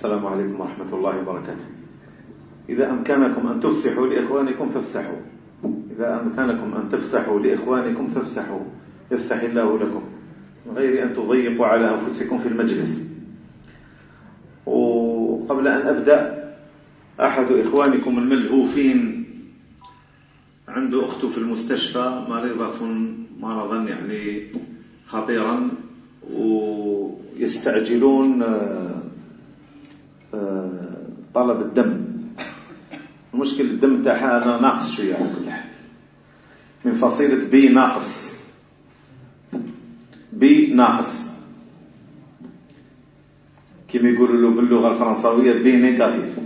السلام عليكم ورحمة الله وبركاته. إذا أمكنكم أن تفسحوا لإخوانكم فافسحوا، إذا أمكنكم أن تفسحوا لإخوانكم فافسحوا، يفسح الله لكم، من غير أن تضيقوا على أنفسكم في المجلس. وقبل أن أبدأ، أحد إخوانكم الملهوفين عنده أخته في المستشفى مريضة مرضا يعني خطيرا، ويستعجلون طلب الدم. المشكلة الدم تاعها ناقص شوية على كل حال، من فصيلة بي ناقص، بي ناقص كما يقولوا له باللغة الفرنساوية بي نيجاتيف.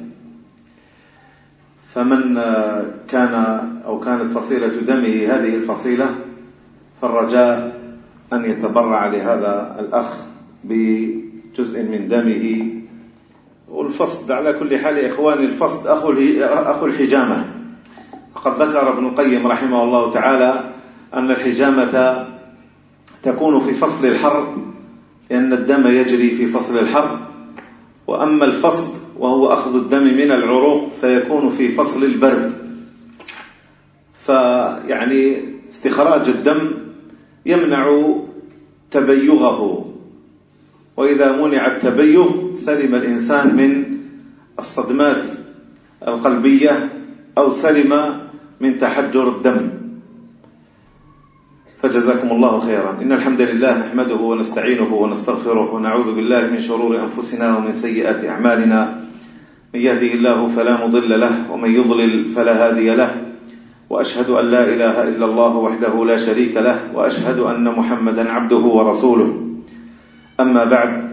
فمن كان أو كانت فصيلة دمه هذه الفصيلة، فالرجاء أن يتبرع لهذا الأخ بجزء من دمه. والفصد على كل حال إخواني، الفصد أخو الحجامة. فقد ذكر ابن القيم رحمه الله تعالى أن الحجامة تكون في فصل الحر، لأن الدم يجري في فصل الحر، وأما الفصد وهو أخذ الدم من العروق فيكون في فصل البرد. فيعني استخراج الدم يمنع تبيغه، وإذا منع التبيغ سلم الإنسان من الصدمات القلبية أو سلم من تحجر الدم. فجزاكم الله خيرا. إن الحمد لله نحمده ونستعينه ونستغفره ونعوذ بالله من شرور أنفسنا ومن سيئات أعمالنا. من يهده الله فلا مضل له، ومن يضلل فلا هادي له، وأشهد أن لا إله إلا الله وحده لا شريك له، وأشهد أن محمدا عبده ورسوله. أما بعد،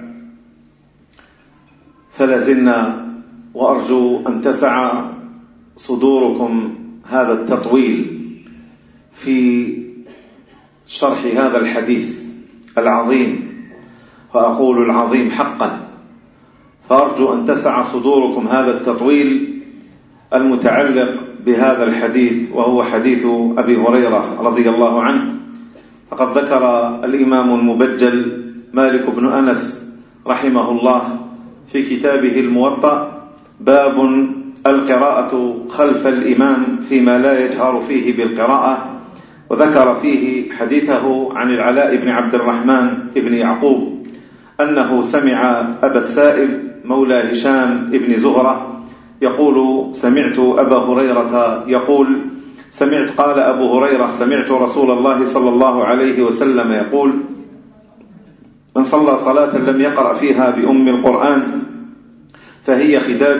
فلازلنا وأرجو أن تسع صدوركم هذا التطويل في شرح هذا الحديث العظيم، وأقول العظيم حقا. فأرجو أن تسع صدوركم هذا التطويل المتعلق بهذا الحديث، وهو حديث أبي هريرة رضي الله عنه. فقد ذكر الإمام المبجل مالك بن أنس رحمه الله في كتابه الموطأ باب القراءة خلف الإمام فيما لا يجهر فيه بالقراءة، وذكر فيه حديثه عن العلاء بن عبد الرحمن بن يعقوب أنه سمع أبا السائب مولى هشام بن زهرة يقول: سمعت أبا هريرة يقول قال أبو هريرة: سمعت رسول الله صلى الله عليه وسلم يقول: من صلى صلاة لم يقرأ فيها بأم القرآن فهي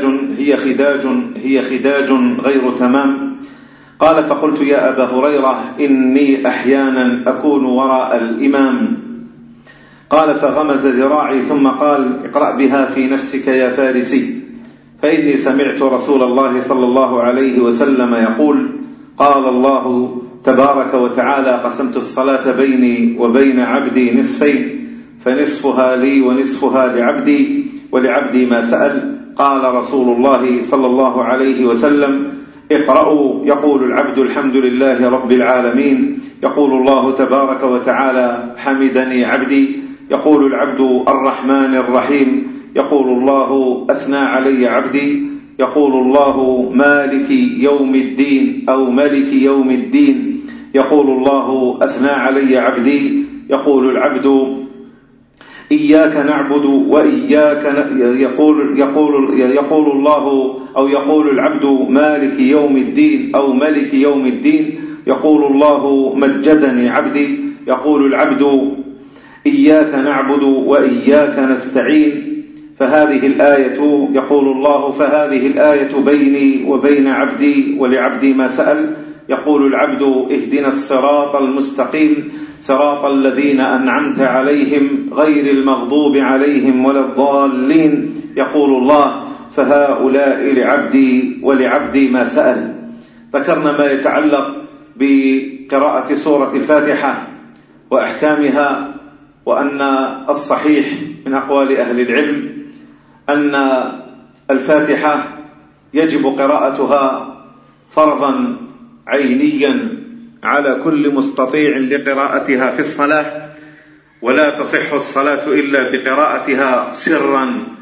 خداج غير تمام. قال: فقلت: يا أبا هريرة، إني أحيانا أكون وراء الإمام. قال: فغمز ذراعي ثم قال: اقرأ بها في نفسك يا فارسي، فإني سمعت رسول الله صلى الله عليه وسلم يقول: قال الله تبارك وتعالى: قسمت الصلاة بيني وبين عبدي نصفين، فنصفها لي ونصفها لعبدي، ولعبدي ما سأل. قال رسول الله صلى الله عليه وسلم: اقرأوا. يقول العبد: الحمد لله رب العالمين. يقول الله تبارك وتعالى: حمدني عبدي. يقول العبد: الرحمن الرحيم. يقول الله: أثنى علي عبدي. يقول الله: مالك يوم الدين أو ملك يوم الدين. يقول الله: أثنى علي عبدي. يقول العبد: إياك نعبد وإياك يقول الله أو يقول العبد: مالك يوم الدين أو ملك يوم الدين. يقول الله: مجدني عبدي. يقول العبد: إياك نعبد وإياك نستعين. فهذه الآية يقول الله: فهذه الآية بيني وبين عبدي، ولعبدي ما سأل. يقول العبد: اهدنا الصراط المستقيم، صراط الذين أنعمت عليهم غير المغضوب عليهم ولا الضالين. يقول الله: فهؤلاء لعبدي ولعبدي ما سأل. ذكرنا ما يتعلق بقراءة سورة الفاتحة وأحكامها، وأن الصحيح من أقوال أهل العلم أن الفاتحة يجب قراءتها فرضا عينيا على كل مستطيع لقراءتها في الصلاة، ولا تصح الصلاة إلا بقراءتها سرا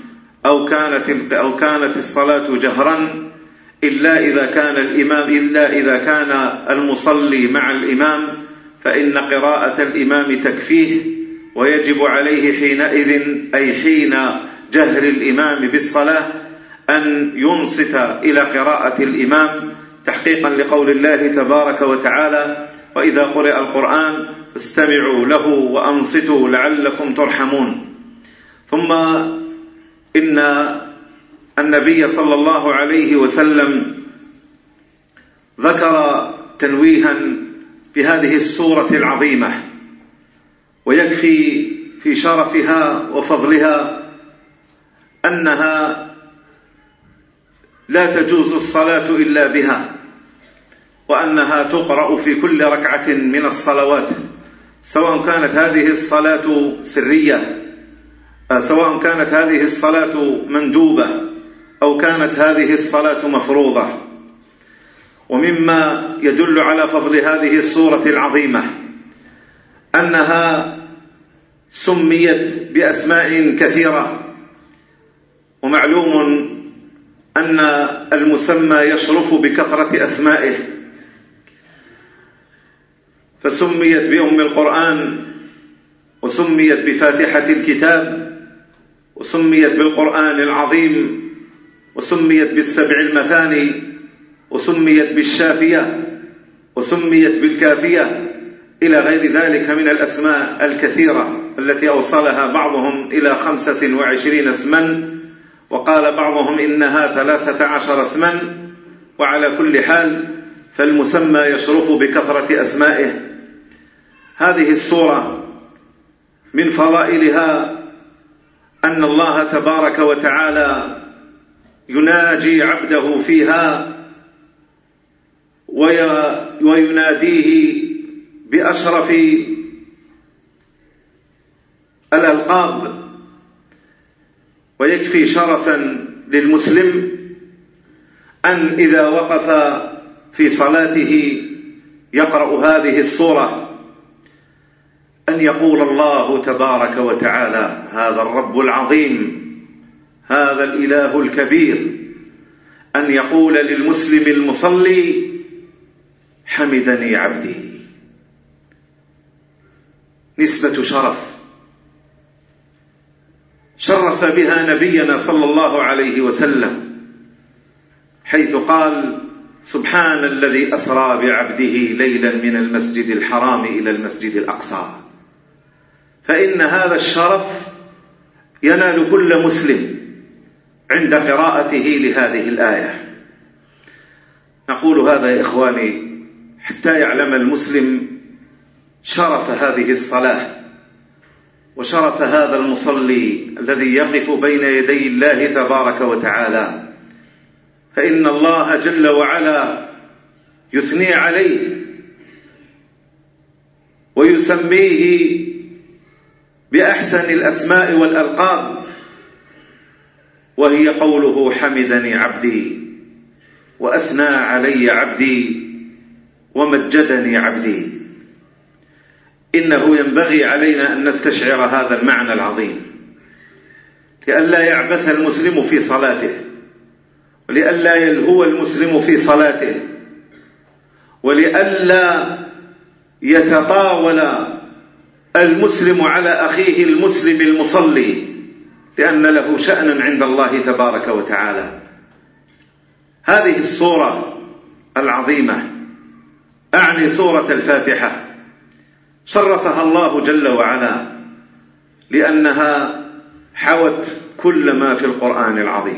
أو كانت الصلاة جهرا إلا إذا كان المصلي مع الإمام، فإن قراءة الإمام تكفيه، ويجب عليه حينئذ أي حين جهر الإمام بالصلاة أن ينصت إلى قراءة الإمام تحقيقا لقول الله تبارك وتعالى: وإذا قرئ القرآن استمعوا له وأنصتوا لعلكم ترحمون. ثم إن النبي صلى الله عليه وسلم ذكر تنويها بهذه السورة العظيمة، ويكفي في شرفها وفضلها أنها لا تجوز الصلاة إلا بها، وأنها تقرأ في كل ركعة من الصلوات، سواء كانت هذه الصلاة سرية، سواء كانت هذه الصلاة مندوبة، أو كانت هذه الصلاة مفروضة. ومما يدل على فضل هذه السورة العظيمة أنها سميت بأسماء كثيرة، ومعلوم أن المسمى يشرف بكثرة أسمائه، فسميت بأم القرآن، وسميت بفاتحة الكتاب، وسميت بالقرآن العظيم، وسميت بالسبع المثاني، وسميت بالشافية، وسميت بالكافية، إلى غير ذلك من الأسماء الكثيرة التي أوصلها بعضهم إلى 25 اسما، وقال بعضهم إنها 13 اسما. وعلى كل حال فالمسمى يشرف بكثرة أسمائه. هذه السورة من فضائلها أن الله تبارك وتعالى يناجي عبده فيها ويناديه بأشرف الألقاب. ويكفي شرفا للمسلم أن إذا وقف في صلاته يقرأ هذه السورة أن يقول: الله تبارك وتعالى، هذا الرب العظيم، هذا الإله الكبير، أن يقول للمسلم المصلي: حمدني عبدي. نسبة شرف بها نبينا صلى الله عليه وسلم، حيث قال: سبحان الذي أسرى بعبده ليلا من المسجد الحرام إلى المسجد الأقصى. فإن هذا الشرف ينال كل مسلم عند قراءته لهذه الآية. نقول هذا يا إخواني حتى يعلم المسلم شرف هذه الصلاة وشرف هذا المصلي الذي يقف بين يدي الله تبارك وتعالى، فإن الله جل وعلا يثني عليه ويسميه بأحسن الأسماء والألقاب، وهي قوله: حمدني عبدي، وأثنى علي عبدي، ومجدني عبدي. إنه ينبغي علينا أن نستشعر هذا المعنى العظيم، لئلا يعبث المسلم في صلاته، ولئلا يلهو المسلم في صلاته، ولئلا يتطاول المسلم على أخيه المسلم المصلي، لأن له شأنا عند الله تبارك وتعالى. هذه السورة العظيمة، أعني سورة الفاتحة، شرفها الله جل وعلا لأنها حوت كل ما في القرآن العظيم.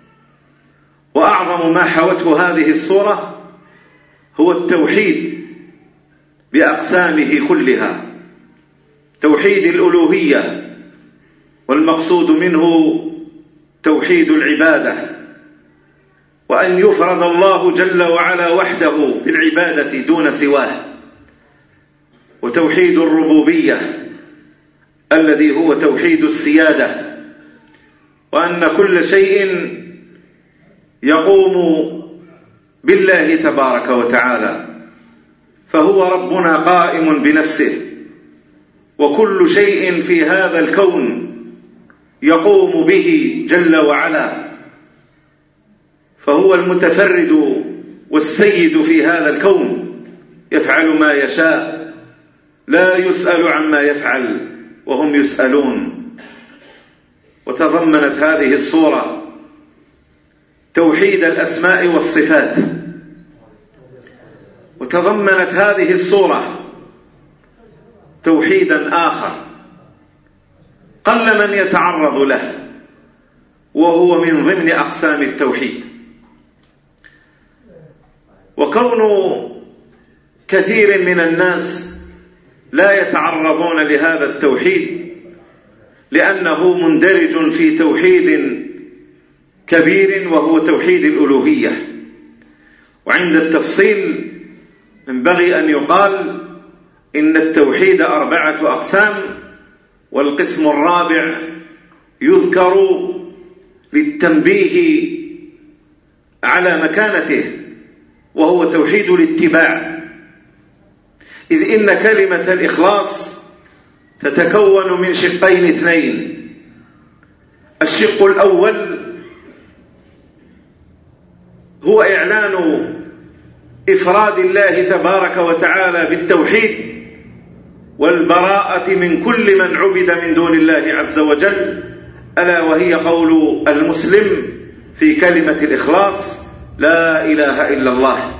وأعظم ما حوته هذه السورة هو التوحيد بأقسامه كلها، توحيد الألوهية، والمقصود منه توحيد العبادة، وأن يفرد الله جل وعلا وحده بالعبادة دون سواه، وتوحيد الربوبية الذي هو توحيد السيادة، وأن كل شيء يقوم بالله تبارك وتعالى، فهو ربنا قائم بنفسه، وكل شيء في هذا الكون يقوم به جل وعلا، فهو المتفرد والسيد في هذا الكون، يفعل ما يشاء، لا يسأل عما يفعل وهم يسألون. وتضمنت هذه السورة توحيد الأسماء والصفات، وتضمنت هذه السورة توحيدا آخر قل من يتعرض له، وهو من ضمن أقسام التوحيد. وكون كثير من الناس لا يتعرضون لهذا التوحيد لأنه مندرج في توحيد كبير وهو توحيد الألوهية. وعند التفصيل ينبغي أن يقال إن التوحيد 4 أقسام، والقسم الرابع يذكر للتنبيه على مكانته، وهو توحيد الاتباع، إذ إن كلمة الإخلاص تتكون من شقين 2. الشق الأول هو إعلان إفراد الله تبارك وتعالى بالتوحيد والبراءة من كل من عبد من دون الله عز وجل، ألا وهي قول المسلم في كلمة الإخلاص: لا إله إلا الله.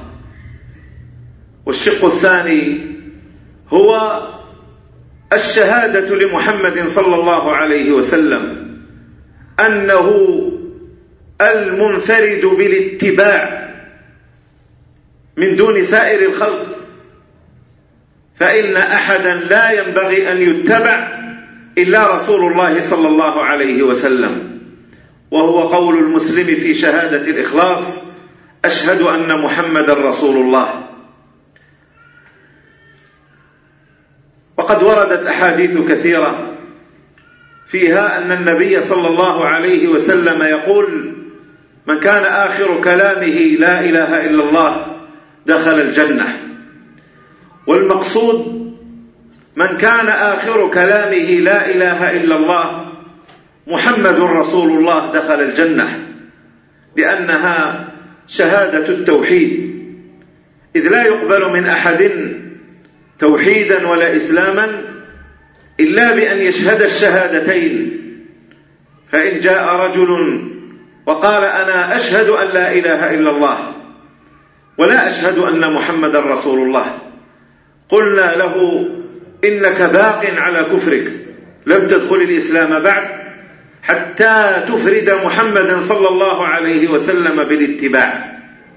والشق الثاني هو الشهادة لمحمد صلى الله عليه وسلم أنه المنفرد بالاتباع من دون سائر الخلق، فإن أحدا لا ينبغي أن يتبع إلا رسول الله صلى الله عليه وسلم، وهو قول المسلم في شهادة الإخلاص: أشهد أن محمدا رسول الله. وقد وردت أحاديث كثيرة فيها أن النبي صلى الله عليه وسلم يقول: من كان آخر كلامه لا إله إلا الله دخل الجنة. والمقصود من كان آخر كلامه لا إله إلا الله محمد رسول الله دخل الجنة، لأنها شهادة التوحيد، إذ لا يقبل من أحد توحيدا ولا إسلاما إلا بأن يشهد الشهادتين. فإن جاء رجل وقال: أنا أشهد أن لا إله إلا الله ولا أشهد أن محمد رسول الله، قلنا له: إنك باق على كفرك، لم تدخل الإسلام بعد حتى تفرد محمد صلى الله عليه وسلم بالاتباع.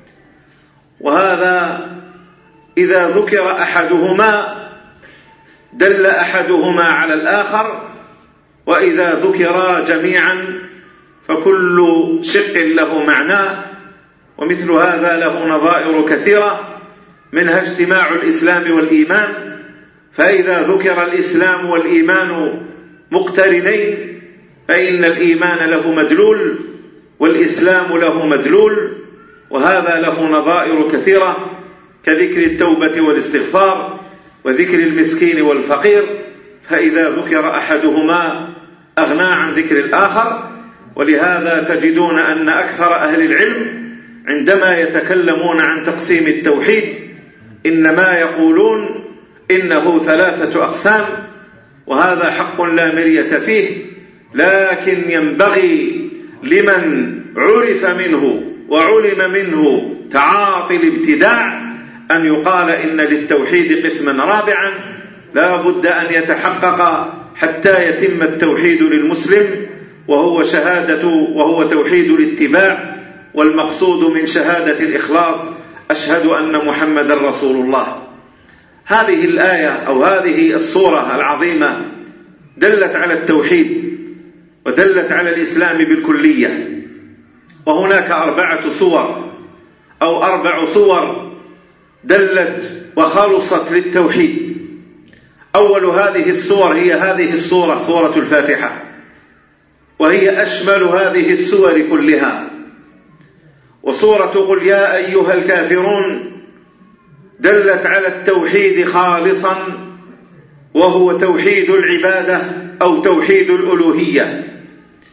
وهذا إذا ذكر أحدهما دل أحدهما على الآخر، وإذا ذكرا جميعا فكل شق له معناه. ومثل هذا له نظائر كثيرة، منها اجتماع الإسلام والإيمان، فإذا ذكر الإسلام والإيمان مقترنين فإن الإيمان له مدلول والإسلام له مدلول، وهذا له نظائر كثيرة كذكر التوبة والاستغفار وذكر المسكين والفقير، فإذا ذكر أحدهما أغنى عن ذكر الآخر. ولهذا تجدون أن أكثر أهل العلم عندما يتكلمون عن تقسيم التوحيد إنما يقولون إنه 3 أقسام، وهذا حق لا مرية فيه، لكن ينبغي لمن عرف منه وعلم منه تعاطي الابتداع أن يقال إن للتوحيد قسما رابعا لا بد أن يتحقق حتى يتم التوحيد للمسلم، وهو توحيد الاتباع. والمقصود من شهادة الإخلاص: أشهد أن محمد رسول الله. هذه الآية أو هذه السورة العظيمة دلت على التوحيد ودلت على الإسلام بالكلية. وهناك 4 صور أو 4 صور دلت وخلصت للتوحيد. أول هذه السور هي هذه السورة، سورة الفاتحة، وهي أشمل هذه السور كلها. وسورة قل يا أيها الكافرون دلت على التوحيد خالصا، وهو توحيد العبادة أو توحيد الألوهية،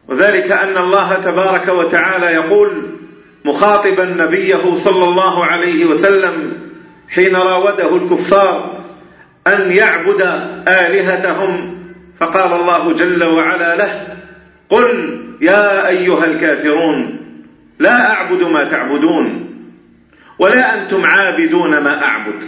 وذلك أن الله تبارك وتعالى يقول مخاطبا نبيه صلى الله عليه وسلم حين راوده الكفار أن يعبد آلهتهم، فقال الله جل وعلا له: قل يا أيها الكافرون لا أعبد ما تعبدون ولا أنتم عابدون ما أعبد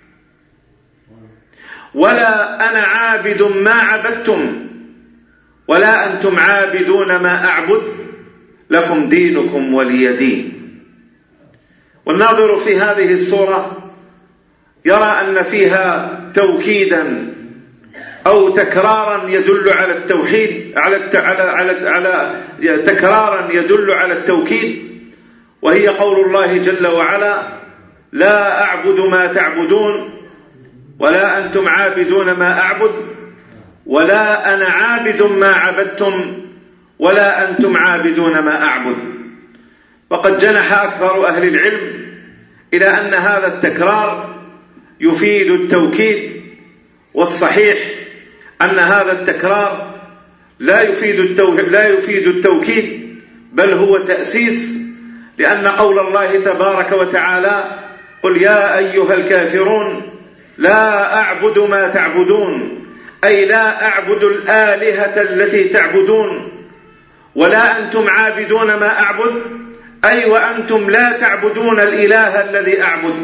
ولا أنا عابد ما عبدتم ولا أنتم عابدون ما أعبد لكم دينكم ولي دين. والناظر في هذه السورة يرى أن فيها توكيدا أو تكرارا يدل على التوحيد، على تكرارا يدل على التوكيد، وهي قول الله جل وعلا: لا أعبد ما تعبدون ولا أنتم عابدون ما أعبد ولا أنا عابد ما عبدتم ولا أنتم عابدون ما أعبد. وقد جنح أكثر أهل العلم إلى أن هذا التكرار يفيد التوكيد، والصحيح أن هذا التكرار لا يفيد التوكيد بل هو تأسيس، لأن قول الله تبارك وتعالى: قل يا أيها الكافرون لا أعبد ما تعبدون، أي لا أعبد الآلهة التي تعبدون، ولا أنتم عابدون ما أعبد، أي وأنتم لا تعبدون الإله الذي أعبد.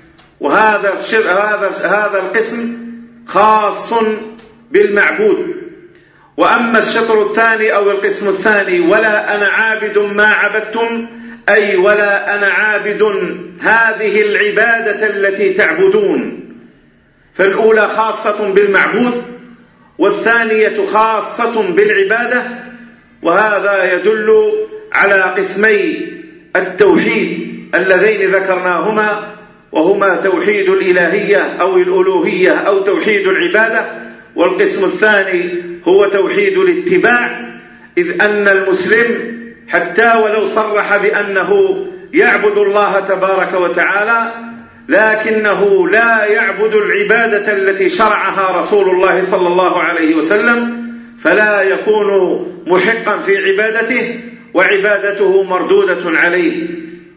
وهذا القسم خاص بالمعبود. وأما الشطر الثاني أو القسم الثاني: ولا أنا عابد ما عبدتم، أي ولا أنا عابد هذه العبادة التي تعبدون. فالأولى خاصة بالمعبود والثانية خاصة بالعبادة، وهذا يدل على قسمي التوحيد اللذين ذكرناهما، وهما توحيد الإلهية أو الألوهية أو توحيد العبادة، والقسم الثاني هو توحيد الاتباع، إذ أن المسلم حتى ولو صرح بأنه يعبد الله تبارك وتعالى لكنه لا يعبد العبادة التي شرعها رسول الله صلى الله عليه وسلم، فلا يكون محقا في عبادته وعبادته مردودة عليه.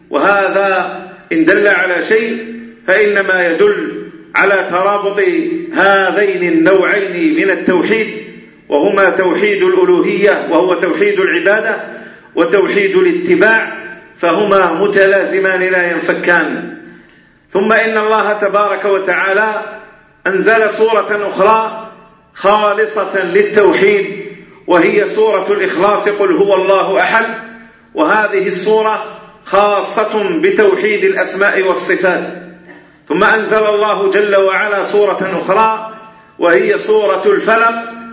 وهذا إن دل على شيء فإنما يدل على ترابط هذين النوعين من التوحيد، وهما توحيد الألوهية وهو توحيد العبادة وتوحيد الاتباع، فهما متلازمان لا ينفكان. ثم إن الله تبارك وتعالى أنزل سورة أخرى خالصة للتوحيد، وهي سورة الإخلاص: قل هو الله أحد. وهذه السورة خاصة بتوحيد الأسماء والصفات. ثم أنزل الله جل وعلا سورة أخرى وهي سورة الفلق،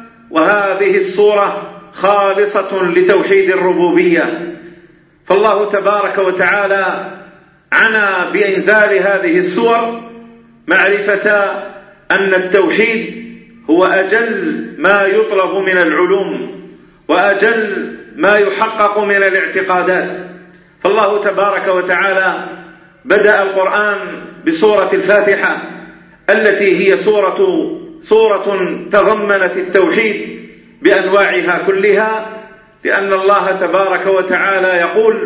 وهذه السورة خالصة لتوحيد الربوبية. فالله تبارك وتعالى عنى بإنزال هذه السور معرفة أن التوحيد هو أجل ما يطلب من العلوم وأجل ما يحقق من الاعتقادات. فالله تبارك وتعالى بدأ القرآن بسورة الفاتحة التي هي سورة تضمنت التوحيد بأنواعها كلها، لأن الله تبارك وتعالى يقول: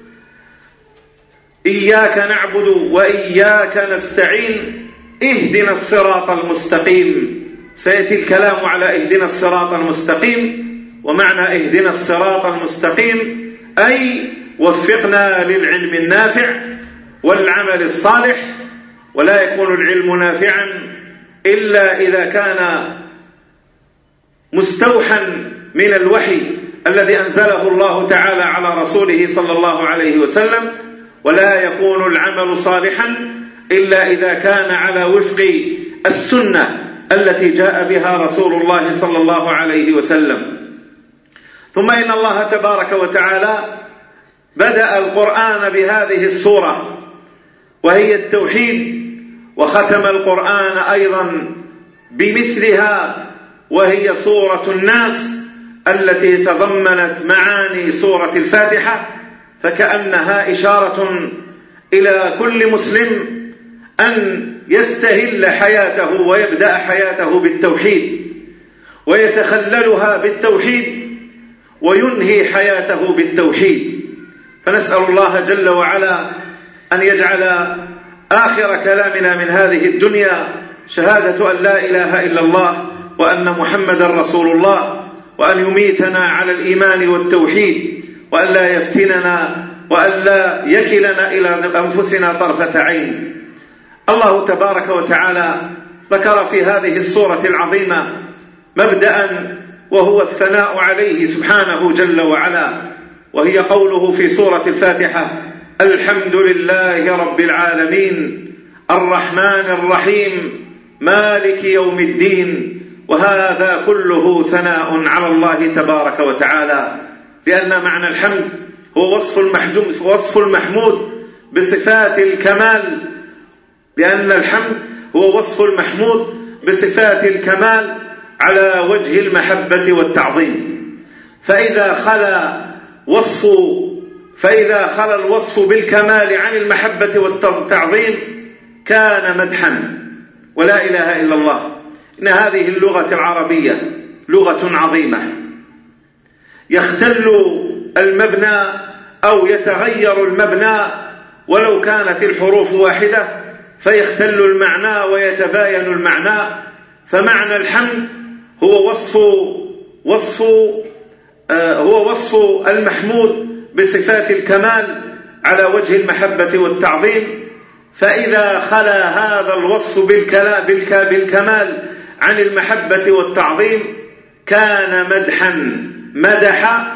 إياك نعبد وإياك نستعين اهدنا الصراط المستقيم. سيأتي الكلام على اهدنا الصراط المستقيم، ومعنى اهدنا الصراط المستقيم أي وفقنا للعلم النافع والعمل الصالح. ولا يكون العلم نافعا إلا إذا كان مستوحى من الوحي الذي أنزله الله تعالى على رسوله صلى الله عليه وسلم، ولا يكون العمل صالحا إلا إذا كان على وفق السنة التي جاء بها رسول الله صلى الله عليه وسلم. ثم إن الله تبارك وتعالى بدأ القرآن بهذه السورة وهي التوحيد، وختم القرآن أيضا بمثلها وهي سورة الناس التي تضمنت معاني سورة الفاتحة، فكأنها إشارة إلى كل مسلم أن يستهل حياته ويبدأ حياته بالتوحيد ويتخللها بالتوحيد وينهي حياته بالتوحيد. فنسأل الله جل وعلا أن يجعل آخر كلامنا من هذه الدنيا شهادة أن لا إله إلا الله وأن محمد رسول الله، وأن يميتنا على الإيمان والتوحيد، وأن لا يفتننا وأن لا يكلنا إلى أنفسنا طرفة عين. الله تبارك وتعالى ذكر في هذه السورة العظيمة مبدأ وهو الثناء عليه سبحانه جل وعلا، وهي قوله في سورة الفاتحة: الحمد لله رب العالمين الرحمن الرحيم مالك يوم الدين. وهذا كله ثناء على الله تبارك وتعالى، لأن معنى الحمد هو وصف المحمود بصفات الكمال، لأن الحمد هو وصف المحمود بصفات الكمال على وجه المحبة والتعظيم. فإذا خلا الوصف بالكمال عن المحبة والتعظيم كان مدحا. ولا إله إلا الله، إن هذه اللغة العربية لغة عظيمة، يختل المبنى أو يتغير المبنى ولو كانت الحروف واحدة، فيختل المعنى ويتباين المعنى. فمعنى الحمد هو وصف المحمود بصفات الكمال على وجه المحبة والتعظيم. فإذا خلا هذا الوصف بالكمال عن المحبة والتعظيم كان مدحا. مدح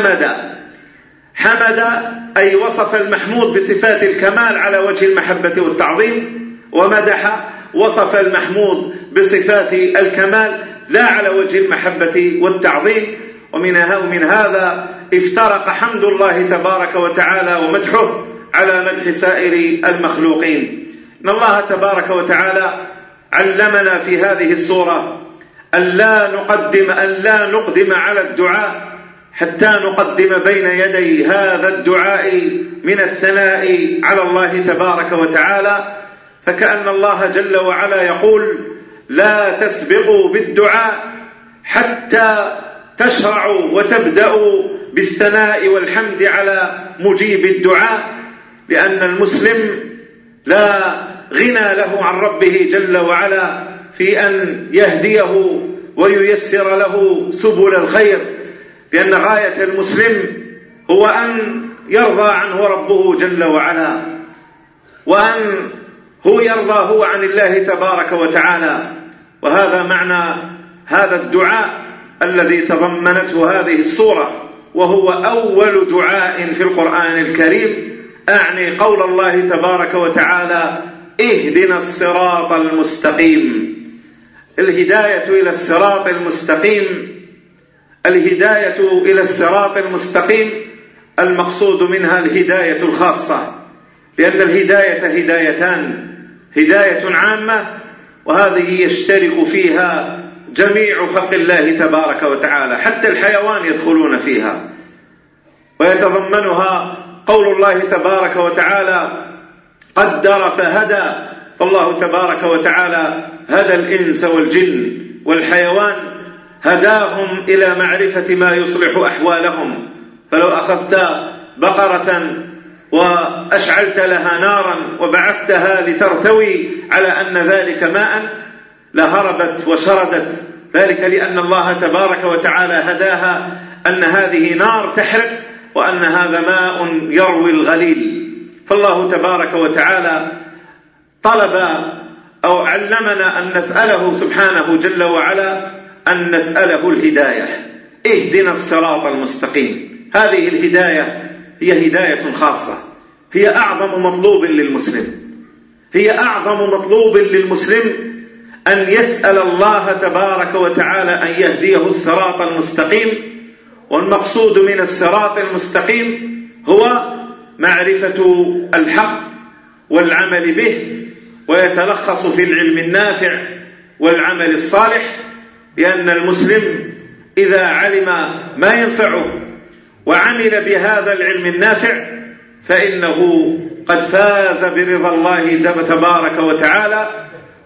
حمد أي وصف المحمود بصفات الكمال على وجه المحبة والتعظيم، ومدح وصف المحمود بصفات الكمال لا على وجه المحبة والتعظيم. ومن هذا افترق حمد الله تبارك وتعالى ومدحه على مدح سائر المخلوقين. إن الله تبارك وتعالى علمنا في هذه السورة أن لا نقدم على الدعاء حتى نقدم بين يدي هذا الدعاء من الثناء على الله تبارك وتعالى. فكأن الله جل وعلا يقول: لا تسبقوا بالدعاء حتى تشرعوا وتبدأوا بالثناء والحمد على مجيب الدعاء، لأن المسلم لا غنى له عن ربه جل وعلا في أن يهديه وييسر له سبل الخير، لأن غاية المسلم هو أن يرضى عنه ربه جل وعلا، وأن هو يرضى هو عن الله تبارك وتعالى. وهذا معنى هذا الدعاء الذي تضمنته هذه السورة، وهو أول دعاء في القرآن الكريم، أعني قول الله تبارك وتعالى: اهدنا الصراط المستقيم. الهداية إلى الصراط المستقيم المقصود منها الهداية الخاصة، لأن الهداية هدايتان: هداية عامة، وهذه يشترك فيها جميع خلق الله تبارك وتعالى، حتى الحيوان يدخلون فيها، ويتضمنها قول الله تبارك وتعالى: قدر فهدى. فالله تبارك وتعالى هدى الإنس والجن والحيوان، هداهم إلى معرفة ما يصلح أحوالهم. فلو أخذت بقرة وأشعلت لها نارا وبعثتها لترتوي على أن ذلك ماء لهربت وشردت، ذلك لأن الله تبارك وتعالى هداها أن هذه نار تحرق وأن هذا ماء يروي الغليل. فالله تبارك وتعالى طلب أو علمنا أن نسأله سبحانه جل وعلا أن نسأله الهداية. اهدنا الصراط المستقيم. هذه الهداية هي هداية خاصة، هي أعظم مطلوب للمسلم أن يسأل الله تبارك وتعالى أن يهديه الصراط المستقيم. والمقصود من الصراط المستقيم هو معرفة الحق والعمل به، ويتلخص في العلم النافع والعمل الصالح، لأن المسلم إذا علم ما ينفعه وعمل بهذا العلم النافع فإنه قد فاز برضا الله تبارك وتعالى.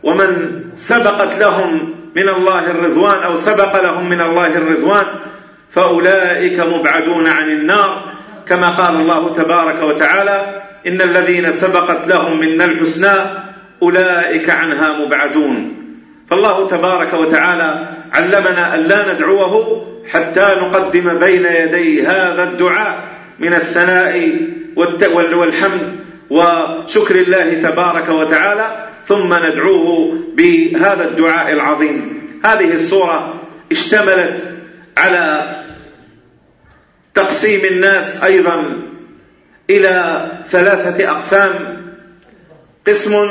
ومن سبقت لهم من الله الرضوان أو سبق لهم من الله الرضوان فأولئك مبعدون عن النار، كما قال الله تبارك وتعالى: إن الذين سبقت لهم منا الحسنى أولئك عنها مبعدون. فالله تبارك وتعالى علمنا أن لا ندعوه حتى نقدم بين يدي هذا الدعاء من الثناء والحمد وشكر الله تبارك وتعالى، ثم ندعوه بهذا الدعاء العظيم. هذه السورة اشتملت على تقسيم الناس أيضا إلى 3 أقسام: قسم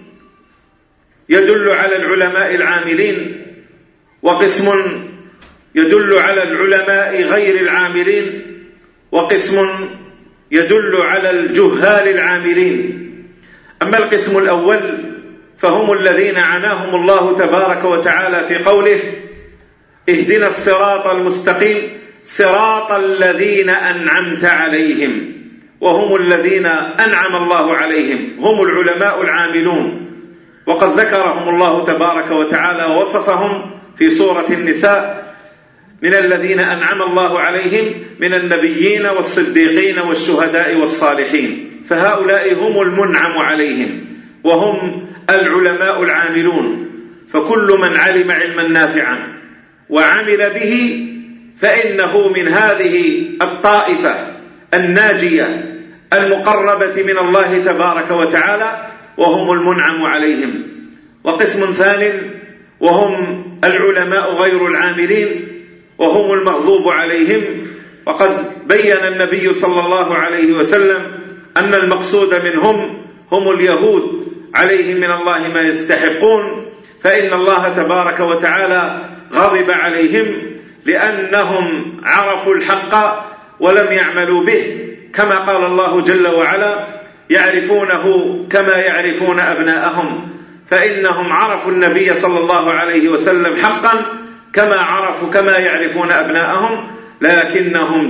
يدل على العلماء العاملين، وقسم يدل على العلماء غير العاملين، وقسم يدل على الجهال العاملين. أما القسم الأول فهم الذين عناهم الله تبارك وتعالى في قوله: اهدنا الصراط المستقيم صراط الذين أنعمت عليهم، وهم الذين أنعم الله عليهم هم العلماء العاملون. وقد ذكرهم الله تبارك وتعالى ووصفهم في سورة النساء: من الذين أنعم الله عليهم من النبيين والصديقين والشهداء والصالحين. فهؤلاء هم المنعم عليهم وهم العلماء العاملون. فكل من علم علما نافعا وعمل به فإنه من هذه الطائفة الناجية المقربة من الله تبارك وتعالى، وهم المنعم عليهم. وقسم ثاني وهم العلماء غير العاملين، وهم المغضوب عليهم. وقد بين النبي صلى الله عليه وسلم أن المقصود منهم هم اليهود عليهم من الله ما يستحقون، فإن الله تبارك وتعالى غضب عليهم لأنهم عرفوا الحق ولم يعملوا به، كما قال الله جل وعلا: يعرفونه كما يعرفون أبناءهم. فإنهم عرفوا النبي صلى الله عليه وسلم حقا كما يعرفون أبناءهم، لكنهم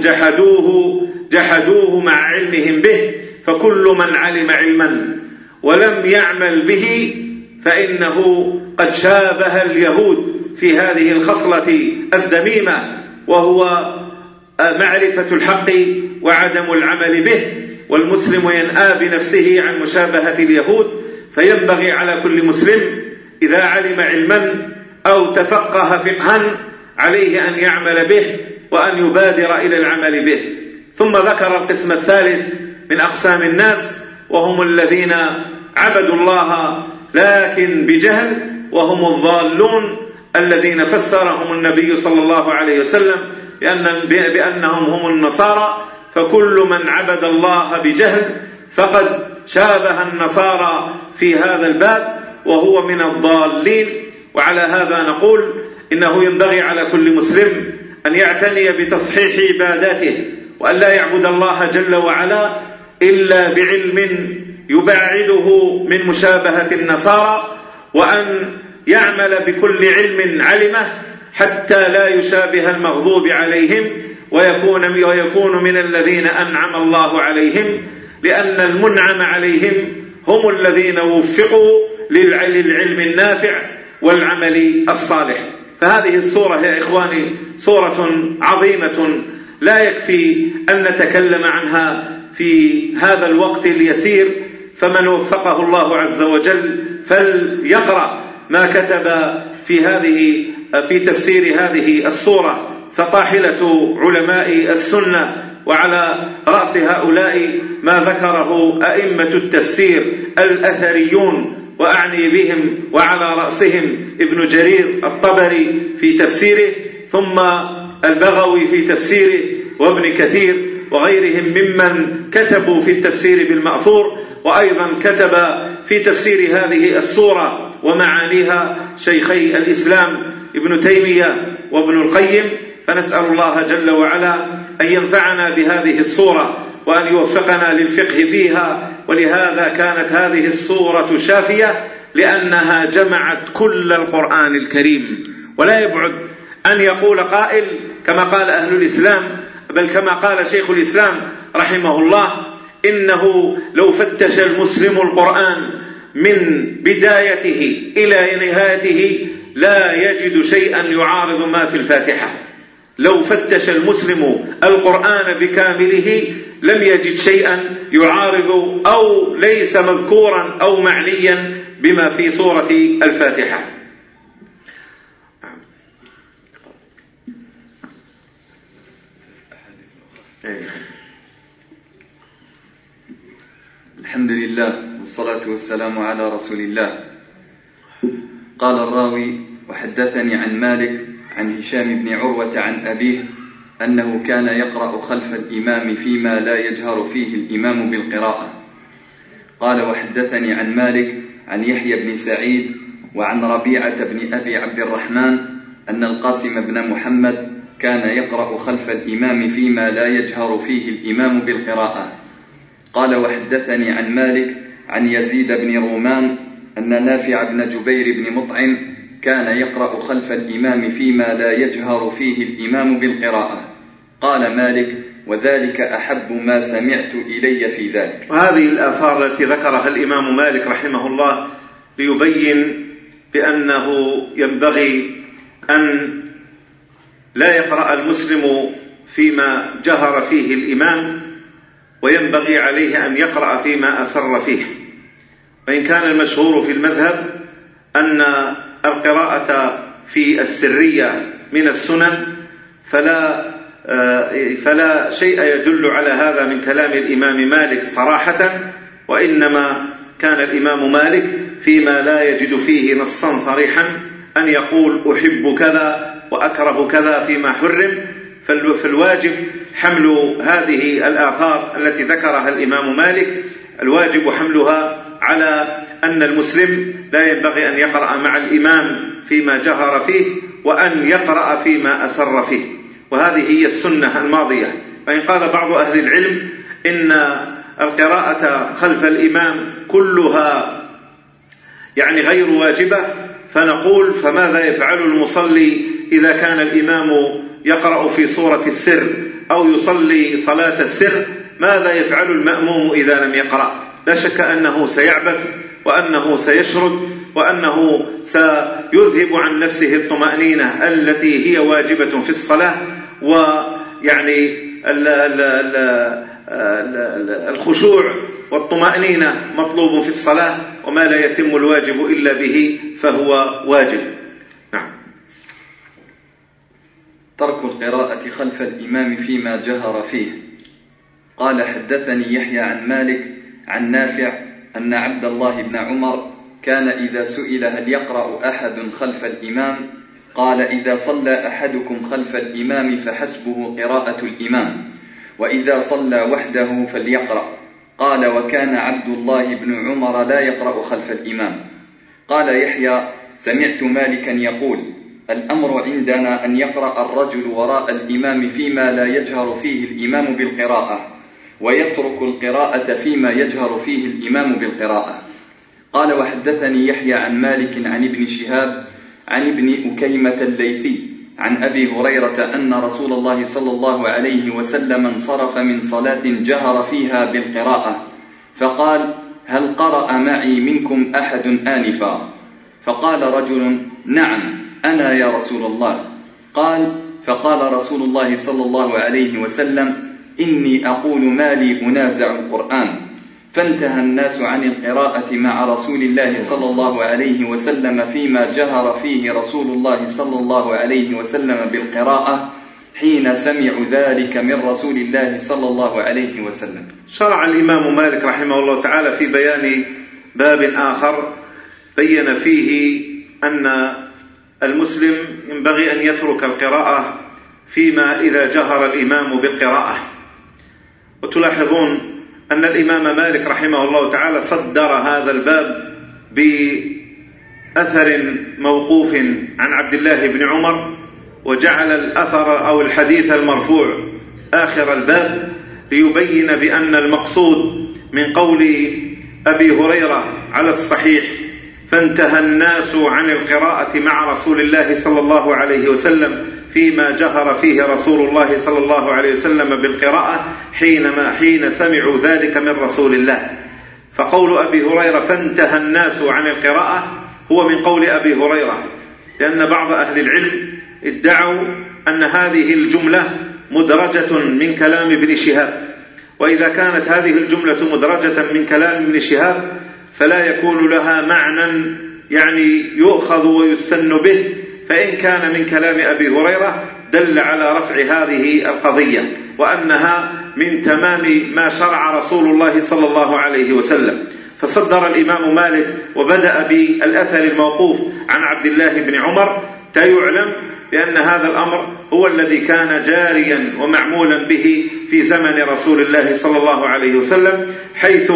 جحدوه مع علمهم به. فكل من علم علما ولم يعمل به فإنه قد شابه اليهود في هذه الخصلة الذميمة، وهو معرفة الحق وعدم العمل به. والمسلم ينأى بنفسه عن مشابهة اليهود، فينبغي على كل مسلم إذا علم علما أو تفقه فقها عليه أن يعمل به وأن يبادر إلى العمل به. ثم ذكر القسم الثالث من أقسام الناس، وهم الذين عبدوا الله لكن بجهل، وهم الضالون الذين فسرهم النبي صلى الله عليه وسلم بأنهم هم النصارى. فكل من عبد الله بجهل فقد شابه النصارى في هذا الباب وهو من الضالين. وعلى هذا نقول إنه ينبغي على كل مسلم أن يعتني بتصحيح عباداته، وأن لا يعبد الله جل وعلا إلا بعلم يبعده من مشابهة النصارى، وأن يعمل بكل علم علمه حتى لا يشابه المغضوب عليهم ويكون من الذين أنعم الله عليهم، لأن المنعم عليهم هم الذين وفقوا للعلم النافع والعمل الصالح. فهذه السورة يا إخواني سورة عظيمة لا يكفي أن نتكلم عنها في هذا الوقت اليسير، فمن وفقه الله عز وجل فليقرأ ما كتب في تفسير هذه السورة. فطاحلة علماء السنة، وعلى رأس هؤلاء ما ذكره أئمة التفسير الأثريون، وأعني بهم وعلى رأسهم ابن جرير الطبري في تفسيره، ثم البغوي في تفسيره، وابن كثير وغيرهم ممن كتبوا في التفسير بالمأثور، وأيضا كتب في تفسير هذه السورة ومعانيها شيخي الإسلام ابن تيمية وابن القيم. فنسأل الله جل وعلا أن ينفعنا بهذه السورة وأن يوفقنا للفقه فيها. ولهذا كانت هذه السورة شافية، لأنها جمعت كل القرآن الكريم. ولا يبعد أن يقول قائل كما قال أهل الإسلام، بل كما قال شيخ الإسلام رحمه الله: إنه لو فتش المسلم القرآن من بدايته إلى نهايته لا يجد شيئا يعارض ما في الفاتحة. لو فتش المسلم القرآن بكامله لم يجد شيئا يعارض أو ليس مذكورا أو معنيا بما في سورة الفاتحة. الحمد لله والصلاة والسلام على رسول الله. قال الراوي: وحدثني عن مالك عن هشام بن عروة عن أبيه أنه كان يقرأ خلف الإمام فيما لا يجهر فيه الإمام بالقراءة. قال: وحدثني عن مالك عن يحيى بن سعيد وعن ربيعة بن أبي عبد الرحمن أن القاسم بن محمد كان يقرأ خلف الإمام فيما لا يجهر فيه الإمام بالقراءة. قال: وحدثني عن مالك عن يزيد بن رومان أن نافع بن جبير بن مطعم كان يقرأ خلف الإمام فيما لا يجهر فيه الإمام بالقراءة. قال مالك: وذلك أحب ما سمعت إلي في ذلك. وهذه الآثار التي ذكرها الإمام مالك رحمه الله ليبين بأنه ينبغي أن لا يقرأ المسلم فيما جهر فيه الإمام، وينبغي عليه أن يقرأ فيما أسر فيه. وإن كان المشهور في المذهب أن القراءة في السرية من السنن فلا شيء يدل على هذا من كلام الإمام مالك صراحة، وإنما كان الإمام مالك فيما لا يجد فيه نصا صريحا أن يقول أحب كذا وأكره كذا فيما حرم، فالواجب حمل هذه الآثار التي ذكرها الإمام مالك، الواجب حملها على أن المسلم لا ينبغي أن يقرأ مع الإمام فيما جهر فيه وأن يقرأ فيما أسر فيه، وهذه هي السنة الماضية. وإن قال بعض أهل العلم إن القراءة خلف الإمام كلها يعني غير واجبة، فنقول: فماذا يفعل المصلي إذا كان الإمام يقرأ في سورة السر أو يصلي صلاة السر؟ ماذا يفعل المأموم إذا لم يقرأ؟ لا شك أنه سيعبث وأنه سيشرد وأنه سيذهب عن نفسه الطمأنينة التي هي واجبة في الصلاة، ويعني الخشوع والطمأنينة مطلوب في الصلاة، وما لا يتم الواجب إلا به فهو واجب. نعم. ترك القراءة خلف الإمام فيما جهر فيه. قال: حدثني يحيى عن مالك عن نافع أن عبد الله بن عمر كان إذا سئل هل يقرأ أحد خلف الإمام قال: إذا صلى أحدكم خلف الإمام فحسبه قراءة الإمام، وإذا صلى وحده فليقرأ. قال: وكان عبد الله بن عمر لا يقرأ خلف الإمام. قال يحيى: سمعت مالكا يقول: الأمر عندنا أن يقرأ الرجل وراء الإمام فيما لا يجهر فيه الإمام بالقراءة، ويترك القراءة فيما يجهر فيه الإمام بالقراءة. قال: وحدثني يحيى عن مالك عن ابن شهاب عن ابن أكيمة الليثي عن أبي هريرة أن رسول الله صلى الله عليه وسلم انصرف من صلاة جهر فيها بالقراءة، فقال: هل قرأ معي منكم أحد آنفا؟ فقال رجل: نعم أنا يا رسول الله. فقال رسول الله صلى الله عليه وسلم: إني أقول ما لي أنازع القرآن. فانتهى الناس عن القراءة مع رسول الله صلى الله عليه وسلم فيما جهر فيه رسول الله صلى الله عليه وسلم بالقراءة حين سمعوا ذلك من رسول الله صلى الله عليه وسلم. شرع الإمام مالك رحمه الله تعالى في بيان باب آخر بين فيه أن المسلم ينبغي أن يترك القراءة فيما إذا جهر الإمام بالقراءة. وتلاحظون أن الإمام مالك رحمه الله تعالى صدر هذا الباب بأثر موقوف عن عبد الله بن عمر، وجعل الأثر أو الحديث المرفوع آخر الباب ليبين بأن المقصود من قول أبي هريرة على الصحيح: فانتهى الناس عن القراءة مع رسول الله صلى الله عليه وسلم فيما جهر فيه رسول الله صلى الله عليه وسلم بالقراءة حين سمعوا ذلك من رسول الله. فقول أبي هريرة فانتهى الناس عن القراءة هو من قول أبي هريرة، لأن بعض أهل العلم ادعوا أن هذه الجملة مدرجة من كلام ابن شهاب، وإذا كانت هذه الجملة مدرجة من كلام ابن شهاب فلا يكون لها معنى يعني يؤخذ ويستن به، فإن كان من كلام أبي هريرة دل على رفع هذه القضية وأنها من تمام ما شرع رسول الله صلى الله عليه وسلم. فصدر الإمام مالك وبدأ بالأثر الموقوف عن عبد الله بن عمر، يعلم بأن هذا الأمر هو الذي كان جاريا ومعمولا به في زمن رسول الله صلى الله عليه وسلم، حيث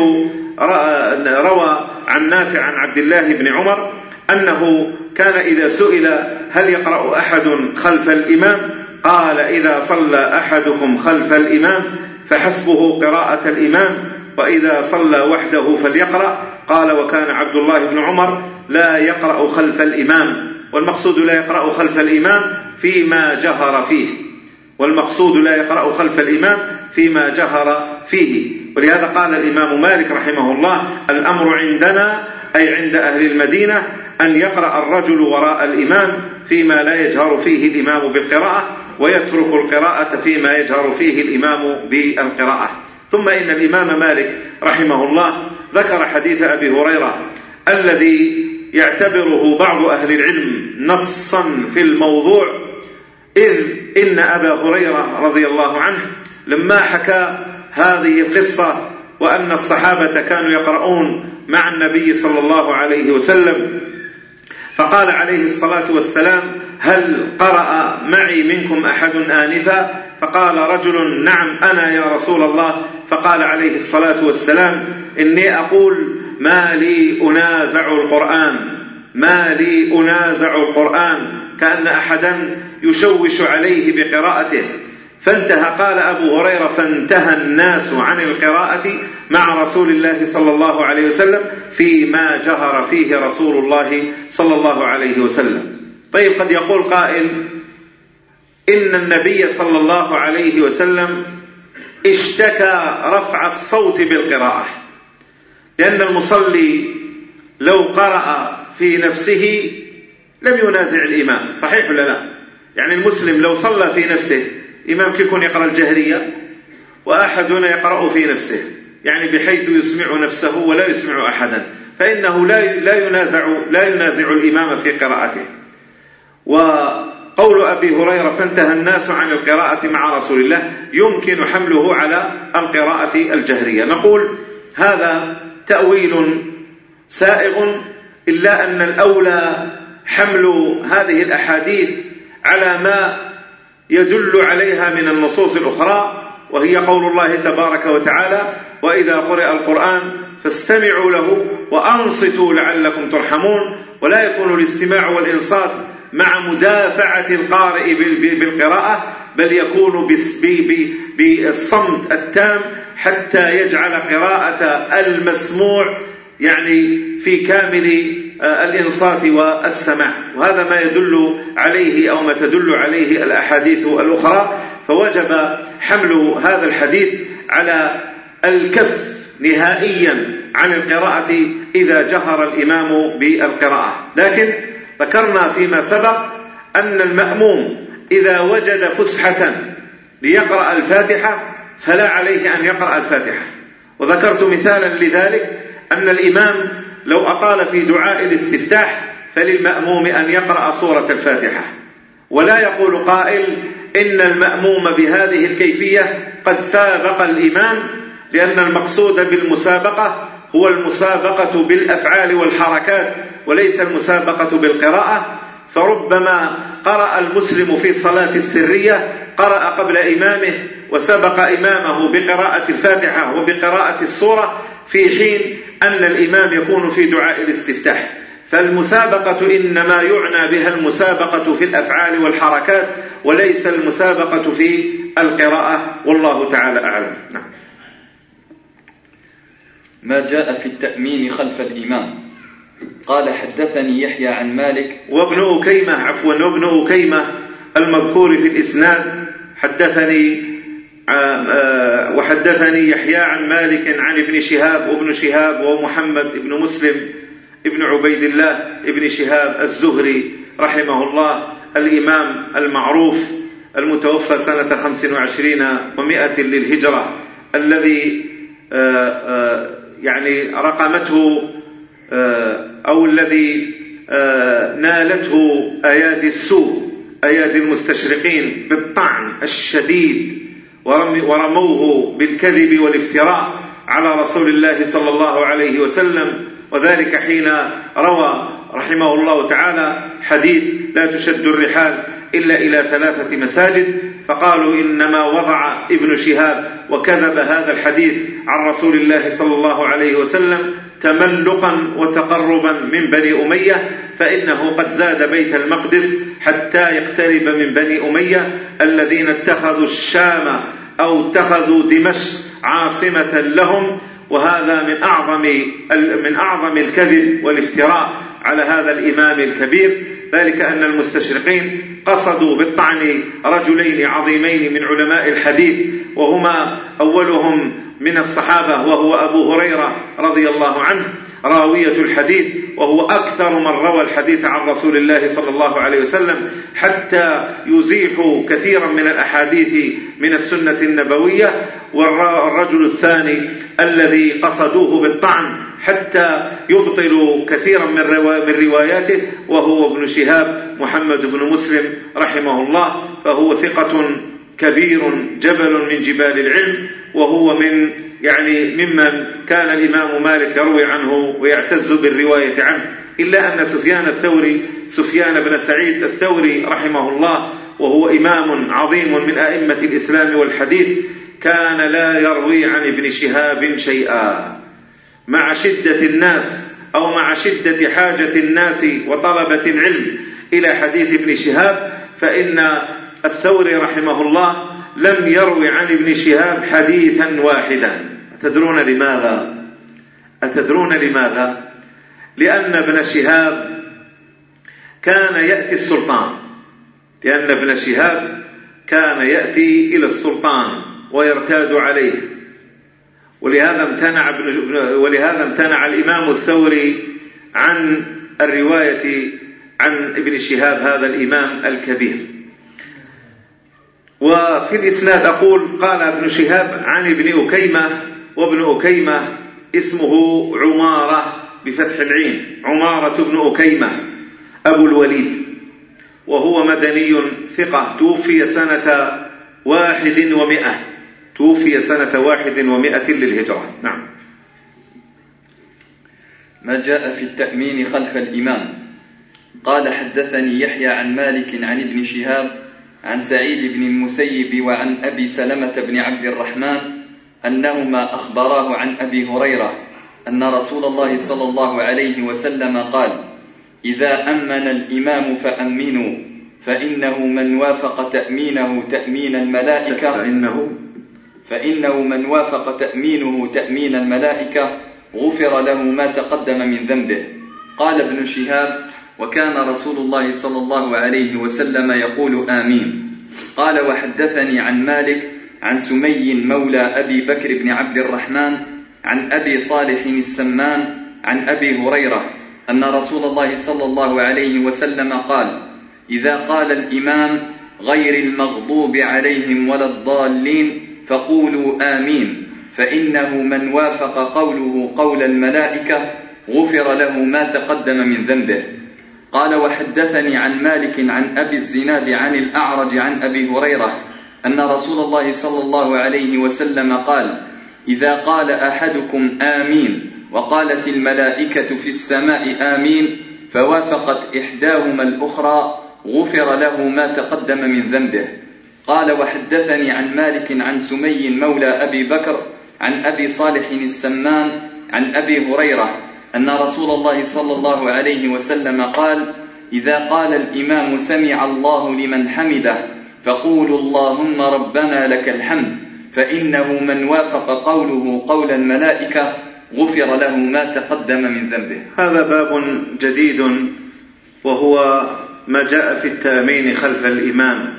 روى عن نافع عن عبد الله بن عمر أنه كان إذا سئل هل يقرأ أحد خلف الإمام قال إذا صلى أحدكم خلف الإمام فحسبه قراءة الإمام، وإذا صلى وحده فليقرأ. قال وكان عبد الله بن عمر لا يقرأ خلف الإمام، والمقصود لا يقرأ خلف الإمام فيما جهر فيه، والمقصود لا يقرأ خلف الإمام فيما جهر فيه. ولهذا قال الإمام مالك رحمه الله الأمر عندنا أي عند أهل المدينة أن يقرأ الرجل وراء الإمام فيما لا يجهر فيه الإمام بالقراءة، ويترك القراءة فيما يجهر فيه الإمام بالقراءة. ثم إن الإمام مالك رحمه الله ذكر حديث أبي هريرة الذي يعتبره بعض أهل العلم نصا في الموضوع، إذ إن أبا هريرة رضي الله عنه لما حكى هذه القصة وأن الصحابة كانوا يقرؤون مع النبي صلى الله عليه وسلم، فقال عليه الصلاة والسلام هل قرأ معي منكم أحد آنفا؟ فقال رجل نعم أنا يا رسول الله. فقال عليه الصلاة والسلام إني أقول ما لي أنازع القرآن، ما لي أنازع القرآن، كأن أحدا يشوش عليه بقراءته. فانتهى. قال أبو هريرة فانتهى الناس عن القراءة مع رسول الله صلى الله عليه وسلم فيما جهر فيه رسول الله صلى الله عليه وسلم. طيب قد يقول قائل إن النبي صلى الله عليه وسلم اشتكى رفع الصوت بالقراءة، لأن المصلي لو قرأ في نفسه لم ينازع الإمام، صحيح ولا لا؟ يعني المسلم لو صلى في نفسه، إمام كيكون يقرأ الجهرية وأحدنا يقرأ في نفسه، يعني بحيث يسمع نفسه ولا يسمع أحدا، فإنه لا ينازع الإمام في قراءته. وقول أبي هريرة فانتهى الناس عن القراءة مع رسول الله يمكن حمله على القراءة الجهرية. نقول هذا تأويل سائغ، إلا أن الأولى حمل هذه الأحاديث على ما يدل عليها من النصوص الأخرى، وهي قول الله تبارك وتعالى وإذا قرئ القرآن فاستمعوا له وأنصتوا لعلكم ترحمون. ولا يكون الاستماع والإنصات مع مدافعة القارئ بالقراءة، بل يكون بالصمت التام حتى يجعل قراءة المسموع يعني في كامل الإنصات والسماع. وهذا ما يدل عليه أو ما تدل عليه الأحاديث الأخرى، فوجب حمل هذا الحديث على الكف نهائيا عن القراءة إذا جهر الإمام بالقراءة. لكن ذكرنا فيما سبق أن المأموم إذا وجد فسحة ليقرأ الفاتحة فلا عليه أن يقرأ الفاتحة. وذكرت مثالا لذلك أن الإمام لو أطال في دعاء الاستفتاح فللمأموم أن يقرأ سورة الفاتحة، ولا يقول قائل إن المأموم بهذه الكيفية قد سابق الإمام، لأن المقصود بالمسابقة هو المسابقة بالأفعال والحركات وليس المسابقة بالقراءة. فربما قرأ المسلم في الصلاة السرية قرأ قبل إمامه وسبق إمامه بقراءة الفاتحة وبقراءة السورة، في حين أن الإمام يكون في دعاء الاستفتاح. فالمسابقة إنما يعنى بها المسابقة في الأفعال والحركات وليس المسابقة في القراءة، والله تعالى أعلم. نعم. ما جاء في التأمين خلف الإمام. قال حدثني يحيى عن مالك وابن أكيمة المذكور في الإسناد وحدثني يحيى عن مالك عن ابن شهاب، وابن شهاب ومحمد ابن مسلم ابن عبيد الله ابن شهاب الزهري رحمه الله الإمام المعروف المتوفى سنة 25 و100 للهجرة، الذي يعني رقمته أو الذي نالته أيادي السوء، أيادي المستشرقين بالطعن الشديد، ورموه بالكذب والافتراء على رسول الله صلى الله عليه وسلم، وذلك حين روى رحمه الله تعالى حديث لا تشد الرحال إلا إلى 3 مساجد، فقالوا إنما وضع ابن شهاب وكذب هذا الحديث عن رسول الله صلى الله عليه وسلم تملقا وتقربا من بني أمية، فإنه قد زاد بيت المقدس حتى يقترب من بني أمية الذين اتخذوا الشام أو اتخذوا دمشق عاصمة لهم. وهذا من أعظم الكذب والافتراء على هذا الإمام الكبير، ذلك أن المستشرقين قصدوا بالطعن رجلين عظيمين من علماء الحديث، وهما أولهم من الصحابة وهو أبو هريرة رضي الله عنه راوية الحديث، وهو أكثر من روى الحديث عن رسول الله صلى الله عليه وسلم، حتى يزيحوا كثيرا من الأحاديث من السنة النبوية. والرجل الثاني الذي قصدوه بالطعن حتى يبطلوا كثيرا من رواياته وهو ابن شهاب محمد بن مسلم رحمه الله، فهو ثقة كبير جبل من جبال العلم، وهو ممن كان الإمام مالك يروي عنه ويعتز بالرواية عنه، إلا أن سفيان بن سعيد الثوري رحمه الله، وهو إمام عظيم من أئمة الإسلام والحديث، كان لا يروي عن ابن شهاب شيئا، مع شدة الناس أو مع شدة حاجة الناس وطلبة العلم إلى حديث ابن شهاب، فإن الثوري رحمه الله لم يروي عن ابن شهاب حديثا واحدا. أتدرون لماذا؟ لأن ابن شهاب كان يأتي السلطان، لأن ابن شهاب كان يأتي إلى السلطان ويرتاد عليه، ولهذا امتنع الإمام الثوري عن الرواية عن ابن شهاب هذا الإمام الكبير. وفي الإسناد أقول قال ابن شهاب عن ابن أكيمة، وابن أكيمة اسمه عمارة بفتح العين، عمارة بن أكيمة أبو الوليد، وهو مدني ثقة، توفي سنة 100 للهجرة. نعم. ما جاء في التأمين خلف الإمام. قال حدثني يحيى عن مالك عن ابن شهاب عن سعيد بن المسيب وعن أبي سلمة بن عبد الرحمن أنهما أخبراه عن أبي هريرة أن رسول الله صلى الله عليه وسلم قال: إذا أمن الإمام فأمنوا، فإنه من وافق تأمينه تأمين الملائكة غفر له ما تقدم من ذنبه. قال ابن شهاب: وكان رسول الله صلى الله عليه وسلم يقول آمين. قال: وحدثني عن مالك عن سمي مولى أبي بكر بن عبد الرحمن عن أبي صالح السمان عن أبي هريرة أن رسول الله صلى الله عليه وسلم قال: إذا قال الإمام غير المغضوب عليهم ولا الضالين فقولوا آمين، فإنه من وافق قوله قول الملائكة غفر له ما تقدم من ذنبه. قال: وحدثني عن مالك عن أبي الزناد عن الأعرج عن أبي هريرة أن رسول الله صلى الله عليه وسلم قال: إذا قال أحدكم آمين وقالت الملائكة في السماء آمين فوافقت إحداهما الأخرى غفر له ما تقدم من ذنبه. قال: وحدثني عن مالك عن سمي مولى أبي بكر عن أبي صالح السمان عن أبي هريرة أن رسول الله صلى الله عليه وسلم قال: إذا قال الإمام سمع الله لمن حمده فقولوا اللهم ربنا لك الحمد، فإنه من وافق قوله قول الملائكة غفر له ما تقدم من ذنبه. هذا باب جديد، وهو ما جاء في التأمين خلف الإمام.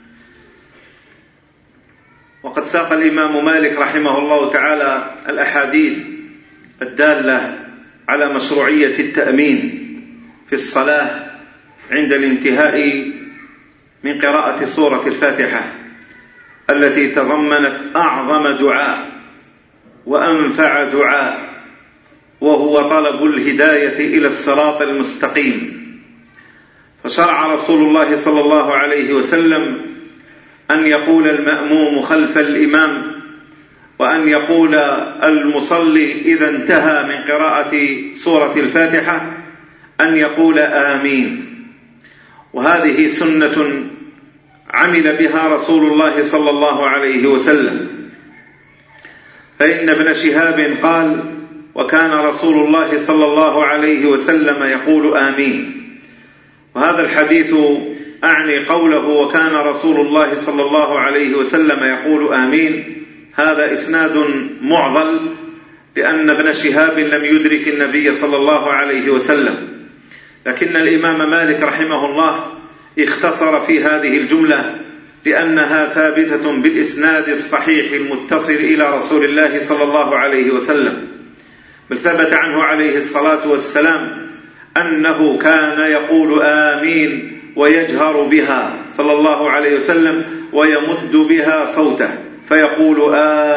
وقد ساق الإمام مالك رحمه الله تعالى الأحاديث الدالة على مشروعية التأمين في الصلاة عند الانتهاء من قراءة سورة الفاتحة التي تضمنت أعظم دعاء وأنفع دعاء، وهو طلب الهداية إلى الصراط المستقيم. فشرع رسول الله صلى الله عليه وسلم أن يقول المأموم خلف الإمام، وأن يقول المصلي إذا انتهى من قراءة سورة الفاتحة أن يقول آمين. وهذه سنة عمل بها رسول الله صلى الله عليه وسلم، فإن ابن شهاب قال: وكان رسول الله صلى الله عليه وسلم يقول آمين. وهذا الحديث أعني قوله وكان رسول الله صلى الله عليه وسلم يقول آمين، هذا إسناد معضل، لأن ابن شهاب لم يدرك النبي صلى الله عليه وسلم، لكن الإمام مالك رحمه الله اختصر في هذه الجملة لأنها ثابتة بالإسناد الصحيح المتصل إلى رسول الله صلى الله عليه وسلم، بل ثبت عنه عليه الصلاة والسلام أنه كان يقول آمين ويجهر بها صلى الله عليه وسلم ويمد بها صوته فيقول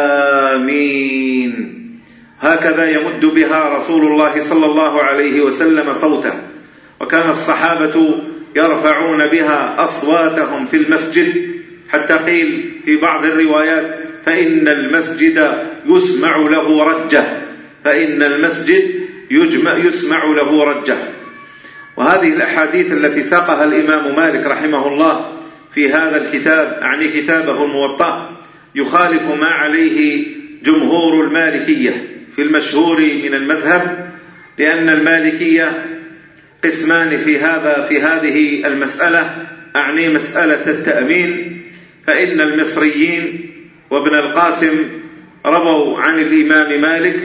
آمين، هكذا يمد بها رسول الله صلى الله عليه وسلم صوته. وكان الصحابة يرفعون بها أصواتهم في المسجد، حتى قيل في بعض الروايات فإن المسجد يسمع له رجة، فإن المسجد يسمع له رجة. وهذه الأحاديث التي ساقها الإمام مالك رحمه الله في هذا الكتاب، أعني كتابه الموطأ، يخالف ما عليه جمهور المالكية في المشهور من المذهب، لأن المالكية قسمان في هذه المسألة، أعني مسألة التأمين. فإن المصريين وابن القاسم رووا عن الإمام مالك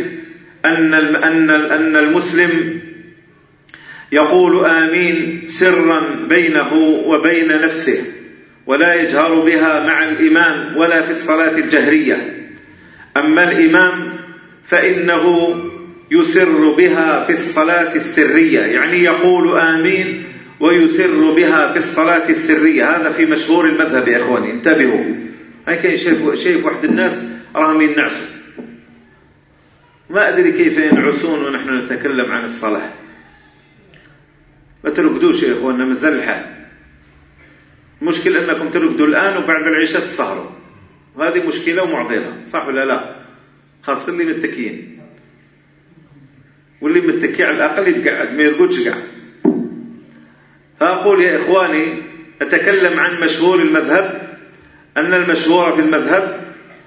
أن المسلم يقول آمين سرا بينه وبين نفسه، ولا يجهر بها مع الإمام ولا في الصلاة الجهرية. أما الإمام فإنه يسر بها في الصلاة السرية، يعني يقول آمين ويسر بها في الصلاة السرية. هذا في مشهور المذهب يا إخواني، انتبهوا. هيك شايف واحد الناس راهم ينعسوا، ما أدري كيف ينعسون ونحن نتكلم عن الصلاة. ما ترقدوش يا إخواننا، مازال الحال. المشكلة أنكم ترقدوا الآن وبعد العشاء تسهروا، وهذه مشكلة ومعضلة، صح ولا لا؟ خاصة اللي متكين، واللي متكي على الأقل يتقعد، ما يرقدش قاعد. فأقول يا إخواني، أتكلم عن مشهور المذهب، أن المشهور في المذهب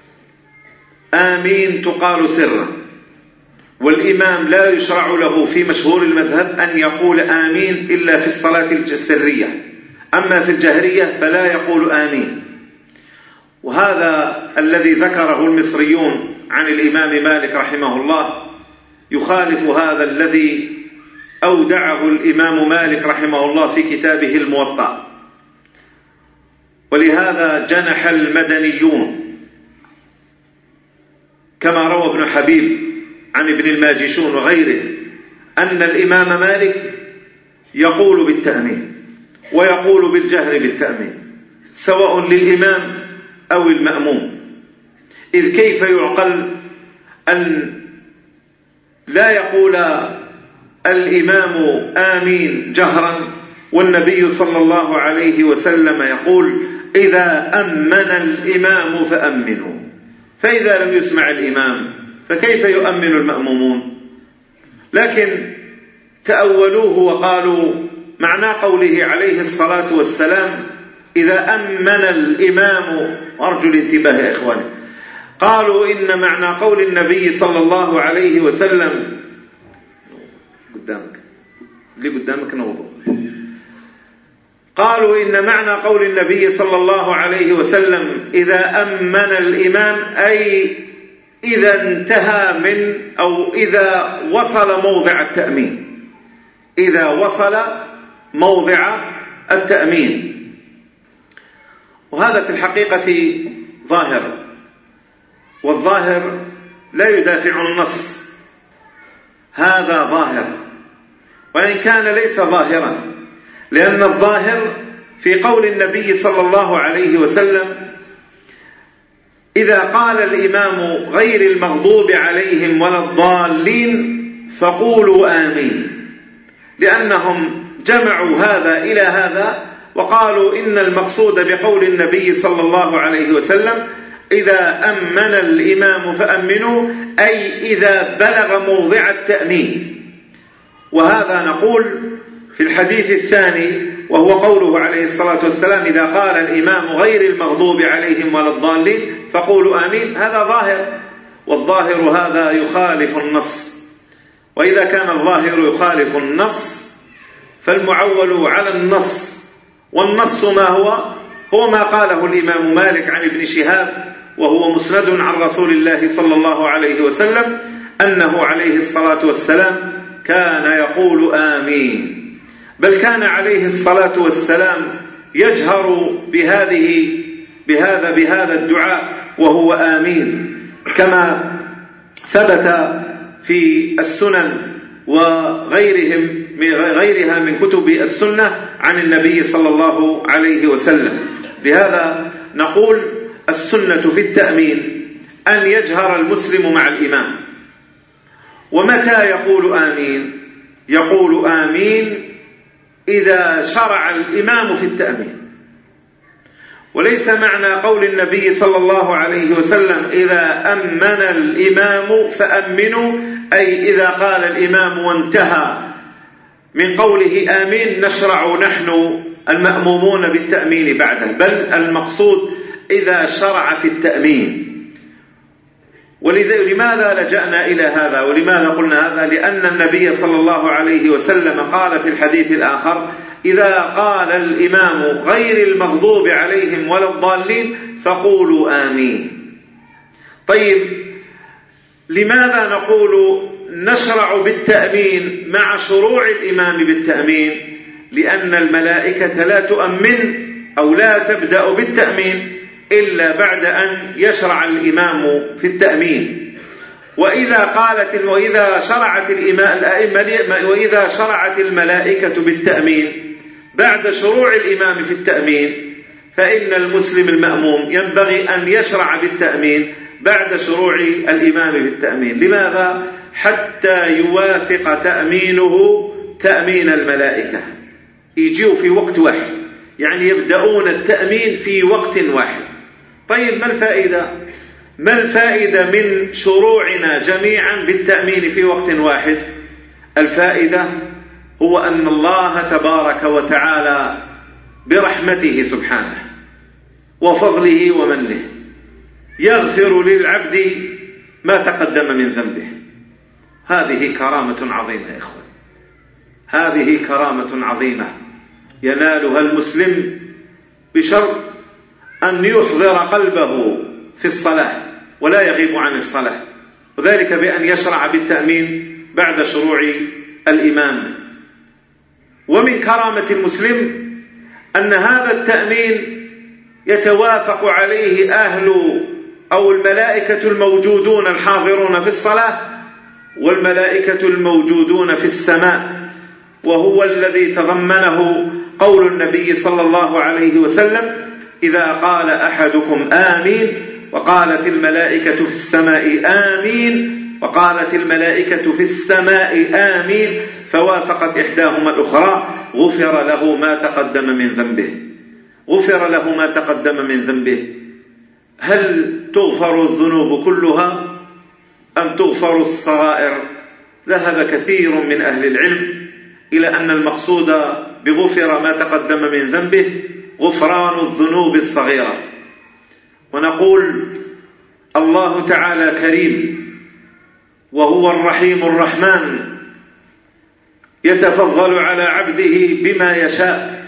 آمين تقال سرا، والإمام لا يشرع له في مشهور المذهب أن يقول آمين إلا في الصلاة السرية، أما في الجهرية فلا يقول آمين. وهذا الذي ذكره المصريون عن الإمام مالك رحمه الله يخالف هذا الذي أودعه الإمام مالك رحمه الله في كتابه الموطأ. ولهذا جنح المدنيون كما روى ابن حبيب عن ابن الماجشون وغيره أن الإمام مالك يقول بالتأمين ويقول بالجهر بالتأمين، سواء للإمام أو المأموم. إذ كيف يعقل أن لا يقول الإمام آمين جهرا والنبي صلى الله عليه وسلم يقول إذا أمن الإمام فأمنوا، فإذا لم يسمع الإمام فكيف يؤمن المأمومون؟ لكن تأولوه وقالوا معنى قوله عليه الصلاة والسلام إذا أمن الإمام، أرجو الانتباه يا إخواني، قالوا إن معنى قول النبي صلى الله عليه وسلم قدامك نوضو، قالوا إن معنى قول النبي صلى الله عليه وسلم إذا أمن الإمام أي إذا انتهى من أو إذا وصل موضع التأمين، إذا وصل موضع التأمين. وهذا في الحقيقة ظاهر، والظاهر لا يدافع النص، هذا ظاهر وإن كان ليس ظاهرا، لأن الظاهر في قول النبي صلى الله عليه وسلم: إذا قال الإمام غير المغضوب عليهم ولا الضالين فقولوا آمين، لأنهم جمعوا هذا إلى هذا وقالوا إن المقصود بقول النبي صلى الله عليه وسلم: إذا أمن الإمام فأمنوا، أي إذا بلغ موضع التأمين. وهذا نقول في الحديث الثاني، وهو قوله عليه الصلاة والسلام: إذا قال الإمام غير المغضوب عليهم ولا الضالين فقولوا آمين. هذا ظاهر، والظاهر هذا يخالف النص، وإذا كان الظاهر يخالف النص فالمعول على النص، والنص ما هو ما قاله الإمام مالك عن ابن شهاب، وهو مسند عن رسول الله صلى الله عليه وسلم أنه عليه الصلاة والسلام كان يقول آمين، بل كان عليه الصلاة والسلام يجهر بهذا الدعاء وهو آمين، كما ثبت في السنن وغيرها من كتب السنة عن النبي صلى الله عليه وسلم. لهذا نقول السنة في التأمين أن يجهر المسلم مع الإمام. ومتى يقول آمين؟ يقول آمين إذا شرع الإمام في التأمين. وليس معنى قول النبي صلى الله عليه وسلم: إذا أمن الإمام فأمنوا، أي إذا قال الإمام وانتهى من قوله آمين نشرع نحن المأمومون بالتأمين بعده، بل المقصود إذا شرع في التأمين. ولماذا لجأنا إلى هذا ولماذا قلنا هذا؟ لأن النبي صلى الله عليه وسلم قال في الحديث الآخر: إذا قال الإمام غير المغضوب عليهم ولا الضالين فقولوا آمين. طيب، لماذا نقول نشرع بالتأمين مع شروع الإمام بالتأمين؟ لأن الملائكة لا تؤمن أو لا تبدأ بالتأمين إلا بعد أن يشرع الإمام في التأمين. وإذا شرعت الملائكة بالتأمين بعد شروع الإمام في التأمين، فإن المسلم المأموم ينبغي أن يشرع بالتأمين بعد شروع الإمام بالتأمين. لماذا؟ حتى يوافق تأمينه تأمين الملائكة، يجيوا في وقت واحد، يعني يبدأون التأمين في وقت واحد. طيب، ما الفائدة من شروعنا جميعا بالتأمين في وقت واحد؟ الفائدة هو أن الله تبارك وتعالى برحمته سبحانه وفضله ومنه يغفر للعبد ما تقدم من ذنبه. هذه كرامة عظيمة يا إخوان، هذه كرامة عظيمة ينالها المسلم بشرط أن يحضر قلبه في الصلاة ولا يغيب عن الصلاة، وذلك بأن يشرع بالتأمين بعد شروع الإمام. ومن كرامة المسلم أن هذا التأمين يتوافق عليه أهل أو الملائكة الموجودون الحاضرون في الصلاة والملائكة الموجودون في السماء، وهو الذي تضمنه قول النبي صلى الله عليه وسلم: إذا قال أحدكم آمين وقالت الملائكة في السماء آمين وقالت الملائكة في السماء آمين فوافقت إحداهما الأخرى غفر له ما تقدم من ذنبه، غفر له ما تقدم من ذنبه. هل تغفر الذنوب كلها أم تغفر الصغائر؟ ذهب كثير من أهل العلم إلى أن المقصود بغفر ما تقدم من ذنبه غفران الذنوب الصغيرة. ونقول الله تعالى كريم وهو الرحيم الرحمن، يتفضل على عبده بما يشاء،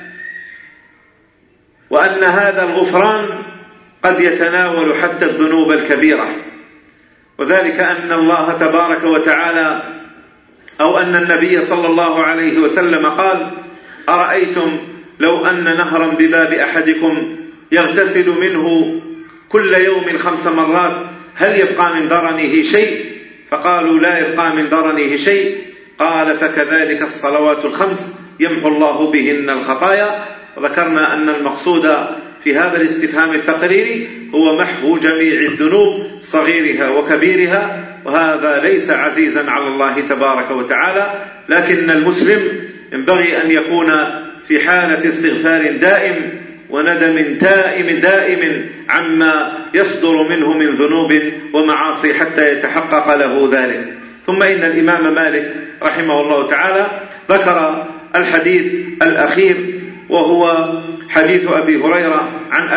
وأن هذا الغفران قد يتناول حتى الذنوب الكبيرة، وذلك أن الله تبارك وتعالى أو أن النبي صلى الله عليه وسلم قال: أرأيتم لو أن نهرا بباب أحدكم يغتسل منه كل يوم 5 مرات هل يبقى من درنه شيء؟ فقالوا: لا يبقى من درنه شيء. قال: فكذلك الصلوات 5 يمحو الله بهن الخطايا ذكرنا أن المقصود في هذا الاستفهام التقريري هو محو جميع الذنوب صغيرها وكبيرها، وهذا ليس عزيزا على الله تبارك وتعالى، لكن المسلم ينبغي أن يكون في حالة استغفار دائم وندم دائم عما يصدر منه من ذنوب ومعاصي حتى يتحقق له ذلك. ثم إن الإمام مالك رحمه الله تعالى ذكر الحديث الأخير، وهو حديث أبي هريرة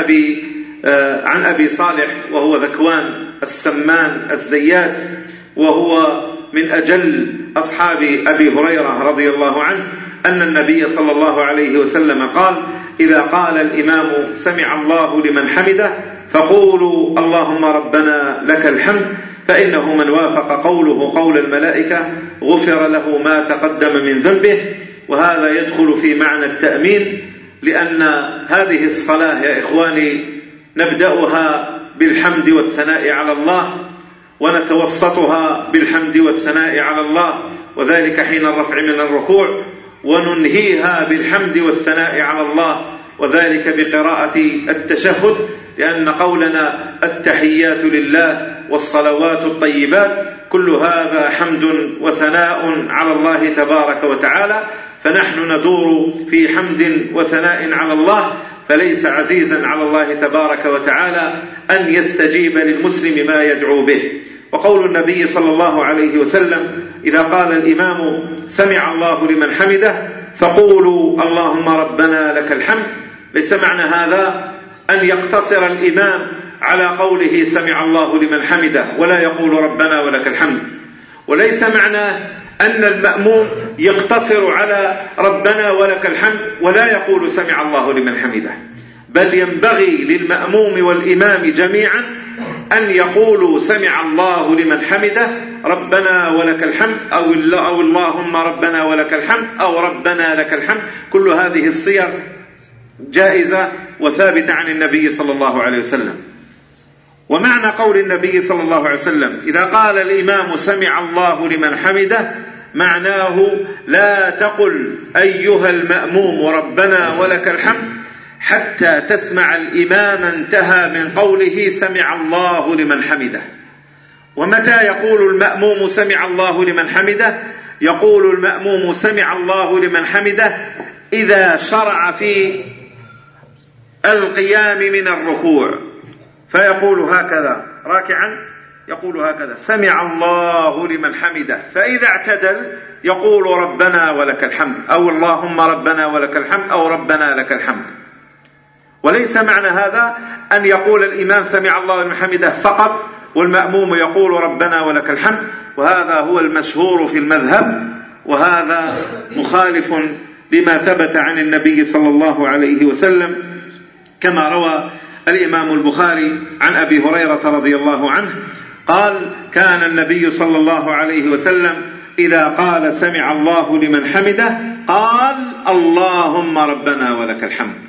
عن أبي صالح، وهو ذكوان السمان الزيات، وهو من أجل أصحاب أبي هريرة رضي الله عنه، أن النبي صلى الله عليه وسلم قال: إذا قال الإمام سمع الله لمن حمده فقولوا اللهم ربنا لك الحمد، فإنه من وافق قوله قول الملائكة غفر له ما تقدم من ذنبه. وهذا يدخل في معنى التأمين، لأن هذه الصلاة يا إخواني نبدأها بالحمد والثناء على الله، ونتوسطها بالحمد والثناء على الله، وذلك حين الرفع من الركوع، وننهيها بالحمد والثناء على الله، وذلك بقراءة التشهد، لأن قولنا التحيات لله والصلوات الطيبات كل هذا حمد وثناء على الله تبارك وتعالى، فنحن ندور في حمد وثناء على الله، فليس عزيزا على الله تبارك وتعالى أن يستجيب للمسلم ما يدعو به. وقول النبي صلى الله عليه وسلم: إذا قال الإمام سمع الله لمن حمده فقولوا اللهم ربنا لك الحمد، ليس معنى هذا أن يقتصر الإمام على قوله سمع الله لمن حمده ولا يقول ربنا ولك الحمد، وليس معنى أن المأموم يقتصر على ربنا ولك الحمد ولا يقول سمع الله لمن حمده، بل ينبغي للمأموم والإمام جميعا أن يقولوا سمع الله لمن حمده ربنا ولك الحمد، أو اللهم ربنا ولك الحمد، أو ربنا لك الحمد. كل هذه الصيغ جائزة وثابتة عن النبي صلى الله عليه وسلم. ومعنى قول النبي صلى الله عليه وسلم إذا قال الإمام سمع الله لمن حمده، معناه لا تقل أيها المأموم ربنا ولك الحمد حتى تسمع الإمام انتهى من قوله سمع الله لمن حمده. ومتى يقول المأموم سمع الله لمن حمده؟ يقول المأموم سمع الله لمن حمده إذا شرع في القيام من الركوع، فيقول هكذا راكعا، يقول هكذا سمع الله لمن حمده، فإذا اعتدل يقول ربنا ولك الحمد، أو اللهم ربنا ولك الحمد، أو ربنا لك الحمد. وليس معنى هذا أن يقول الإمام سمع الله لمن حمده فقط والمأموم يقول ربنا ولك الحمد، وهذا هو المشهور في المذهب، وهذا مخالف لما ثبت عن النبي صلى الله عليه وسلم، كما روى الإمام البخاري عن أبي هريرة رضي الله عنه قال: كان النبي صلى الله عليه وسلم إذا قال سمع الله لمن حمده قال اللهم ربنا ولك الحمد.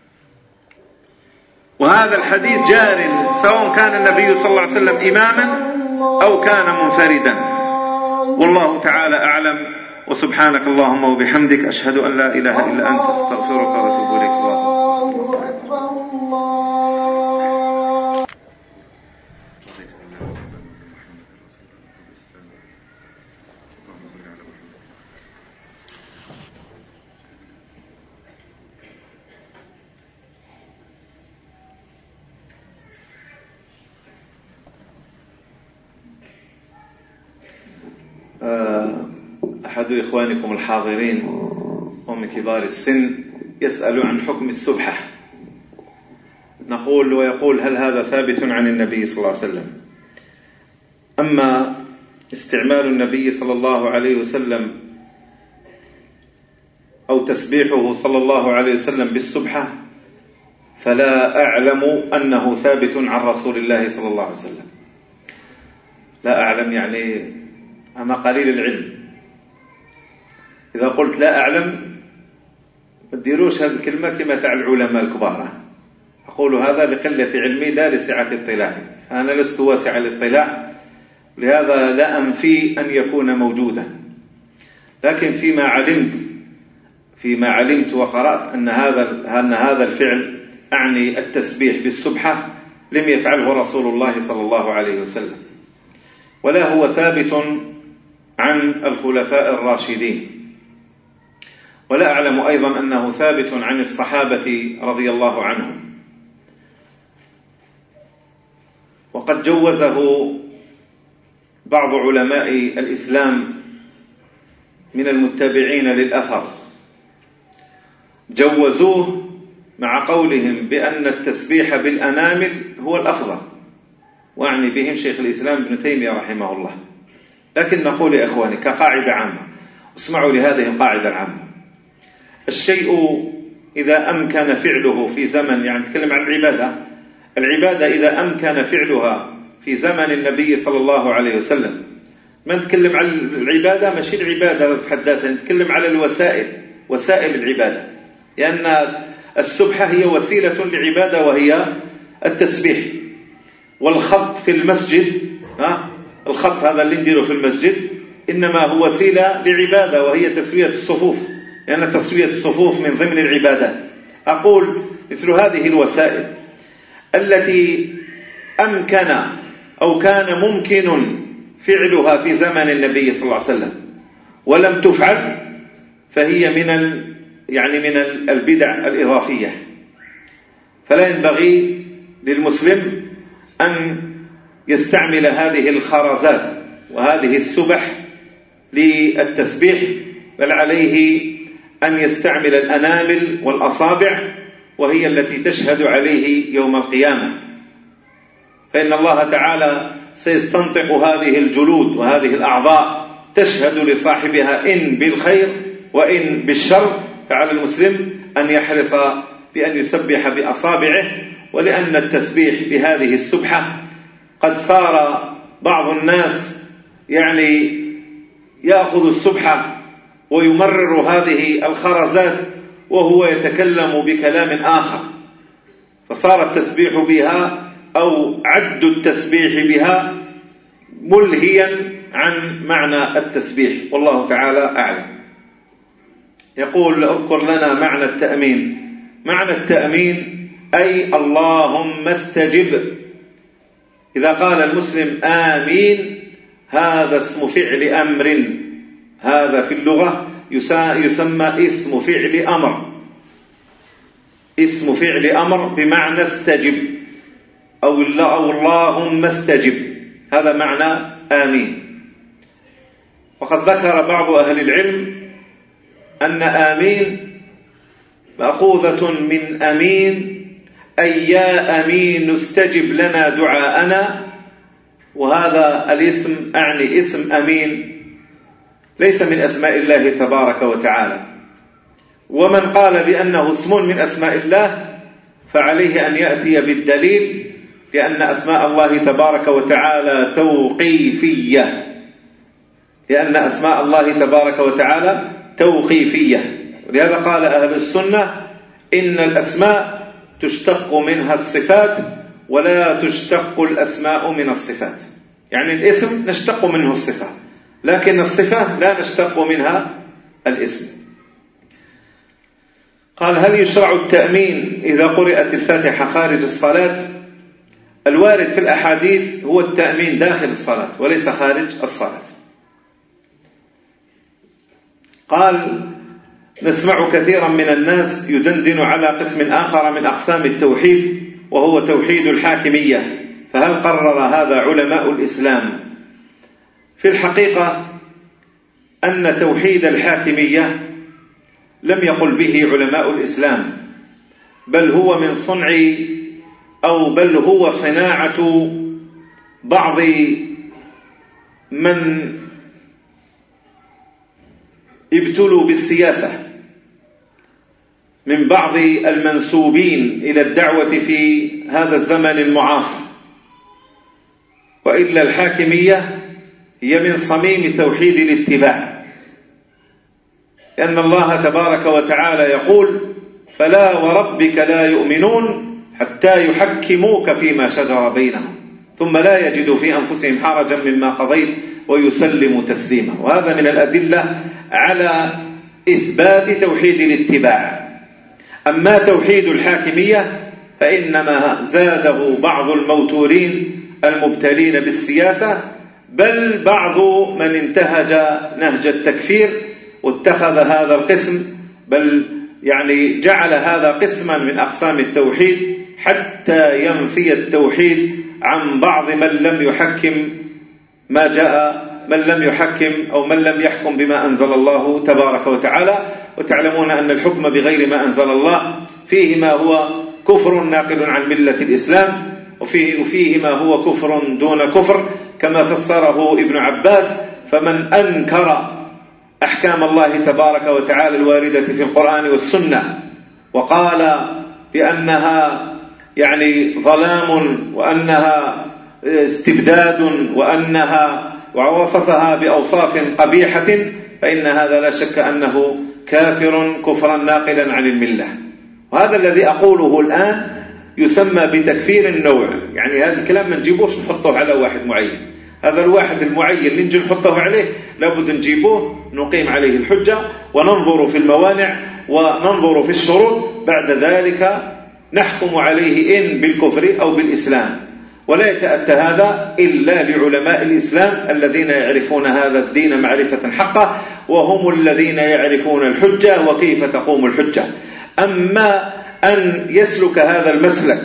وهذا الحديث جار سواء كان النبي صلى الله عليه وسلم إماما أو كان منفردا، والله تعالى أعلم. وسبحانك اللهم وبحمدك أشهد أن لا إله إلا أنت أستغفرك وأتوب إليك. أحد إخوانكم الحاضرين ومن كبار السن يسأل عن حكم السبحة. نقول ويقول: هل هذا ثابت عن النبي صلى الله عليه وسلم؟ أما استعمال النبي صلى الله عليه وسلم أو تسبيحه صلى الله عليه وسلم بالسبحة فلا أعلم أنه ثابت عن رسول الله صلى الله عليه وسلم. لا أعلم يعني أنا قليل العلم. إذا قلت لا أعلم ما تديروش هذه الكلمة كما تاع العلماء الكبار. أقول هذا لقلة علمي لا لسعة اطلاعي، أنا لست واسع الاطلاع، لهذا لا أنفي أن يكون موجودا، لكن فيما علمت فيما علمت وقرأت أن هذا الفعل أعني التسبيح بالسبحة لم يفعله رسول الله صلى الله عليه وسلم، ولا هو ثابت عن الخلفاء الراشدين، ولا أعلم أيضا أنه ثابت عن الصحابة رضي الله عنهم. وقد جوزه بعض علماء الإسلام من المتبعين للأثر، جوزوه مع قولهم بأن التسبيح بالأنامل هو الأفضل، وأعني بهم شيخ الإسلام ابن تيمية رحمه الله. لكن نقول يا إخواني كقاعدة عامة، اسمعوا لهذه القاعدة العامة: الشيء إذا أمكن فعله في زمن، يعني نتكلم عن العبادة إذا أمكن فعلها في زمن النبي صلى الله عليه وسلم، ما نتكلم عن العبادة ماشي العبادة بحد ذاتها، نتكلم على وسائل العبادة، لأن السبحة هي وسيلة لعبادة وهي التسبيح. والخط في المسجد، الخط هذا اللي نديره في المسجد إنما هو وسيلة لعبادة وهي تسوية الصفوف، لأن تسوية الصفوف من ضمن العبادات. أقول مثل هذه الوسائل التي أمكن أو كان ممكن فعلها في زمن النبي صلى الله عليه وسلم ولم تفعل، فهي من البدع الإضافية. فلا ينبغي للمسلم أن يستعمل هذه الخرزات وهذه السبح للتسبيح، بل عليه أن يستعمل الأنامل والأصابع، وهي التي تشهد عليه يوم القيامة، فإن الله تعالى سيستنطق هذه الجلود وهذه الأعضاء تشهد لصاحبها إن بالخير وإن بالشر. فعلى المسلم أن يحرص بأن يسبح بأصابعه، ولأن التسبيح بهذه السبحة قد صار بعض الناس يأخذ السبحة ويمرر هذه الخرزات وهو يتكلم بكلام آخر، فصار التسبيح بها أو عد التسبيح بها ملهيا عن معنى التسبيح، والله تعالى أعلم. يقول: اذكر لنا معنى التأمين. معنى التأمين أي اللهم استجب. إذا قال المسلم آمين هذا اسم فعل أمر، هذا في اللغة يسمى اسم فعل أمر، اسم فعل أمر بمعنى استجب أو اللهم استجب، هذا معنى آمين. وقد ذكر بعض أهل العلم أن آمين مأخوذة من أمين، أي يا أمين استجب لنا دعاءنا. وهذا الاسم أعني اسم أمين ليس من أسماء الله تبارك وتعالى، ومن قال بأنه اسم من أسماء الله فعليه أن يأتي بالدليل، لأن أسماء الله تبارك وتعالى توقيفية، لأن أسماء الله تبارك وتعالى توقيفية. ولهذا قال أهل السنة إن الأسماء تشتق منها الصفات ولا تشتق الأسماء من الصفات، يعني الاسم نشتق منه الصفة، لكن الصفة لا نشتق منها الاسم. قال: هل يشرع التأمين إذا قرأت الفاتحة خارج الصلاة؟ الوارد في الأحاديث هو التأمين داخل الصلاة وليس خارج الصلاة. قال: نسمع كثيرا من الناس يدندن على قسم آخر من أقسام التوحيد وهو توحيد الحاكمية، فهل قرر هذا علماء الإسلام؟ في الحقيقة أن توحيد الحاكمية لم يقل به علماء الإسلام، بل هو من صنع بل هو صناعة بعض من ابتلوا بالسياسة من بعض المنسوبين إلى الدعوة في هذا الزمن المعاصر، وإلا الحاكمية هي من صميم توحيد الاتباع، لأن الله تبارك وتعالى يقول: فلا وربك لا يؤمنون حتى يحكموك فيما شجر بينهم ثم لا يجدوا في أنفسهم حرجا مما قضيت ويسلموا تسليما. وهذا من الأدلة على إثبات توحيد الاتباع. أما توحيد الحاكمية فإنما زاده بعض الموتورين المبتلين بالسياسة، بل بعض من انتهج نهج التكفير واتخذ هذا القسم، بل يعني جعل هذا قسما من أقسام التوحيد حتى ينفي التوحيد عن بعض من لم يحكم ما جاء، من لم يحكم أو من لم يحكم بما أنزل الله تبارك وتعالى. وتعلمون أن الحكم بغير ما أنزل الله فيه ما هو كفر ناقل عن ملة الإسلام، وفيه ما هو كفر دون كفر، كما فسره ابن عباس: فمن أنكر أحكام الله تبارك وتعالى الواردة في القرآن والسنة وقال بأنها يعني ظلام وأنها استبداد ووصفها بأوصاف قبيحة، فإن هذا لا شك أنه كافر كفرا ناقلا عن الملة. وهذا الذي أقوله الآن يسمى بتكفير النوع. يعني هذا الكلام ما نجيبوش نحطه على واحد معين، هذا الواحد المعين اللي نجي نحطه عليه لابد نجيبوه نقيم عليه الحجة وننظر في الموانع وننظر في الشروط، بعد ذلك نحكم عليه إن بالكفر أو بالإسلام. ولا يتأتى هذا إلا لعلماء الإسلام الذين يعرفون هذا الدين معرفة حقه، وهم الذين يعرفون الحجة وكيف تقوم الحجة. أما أن يسلك هذا المسلك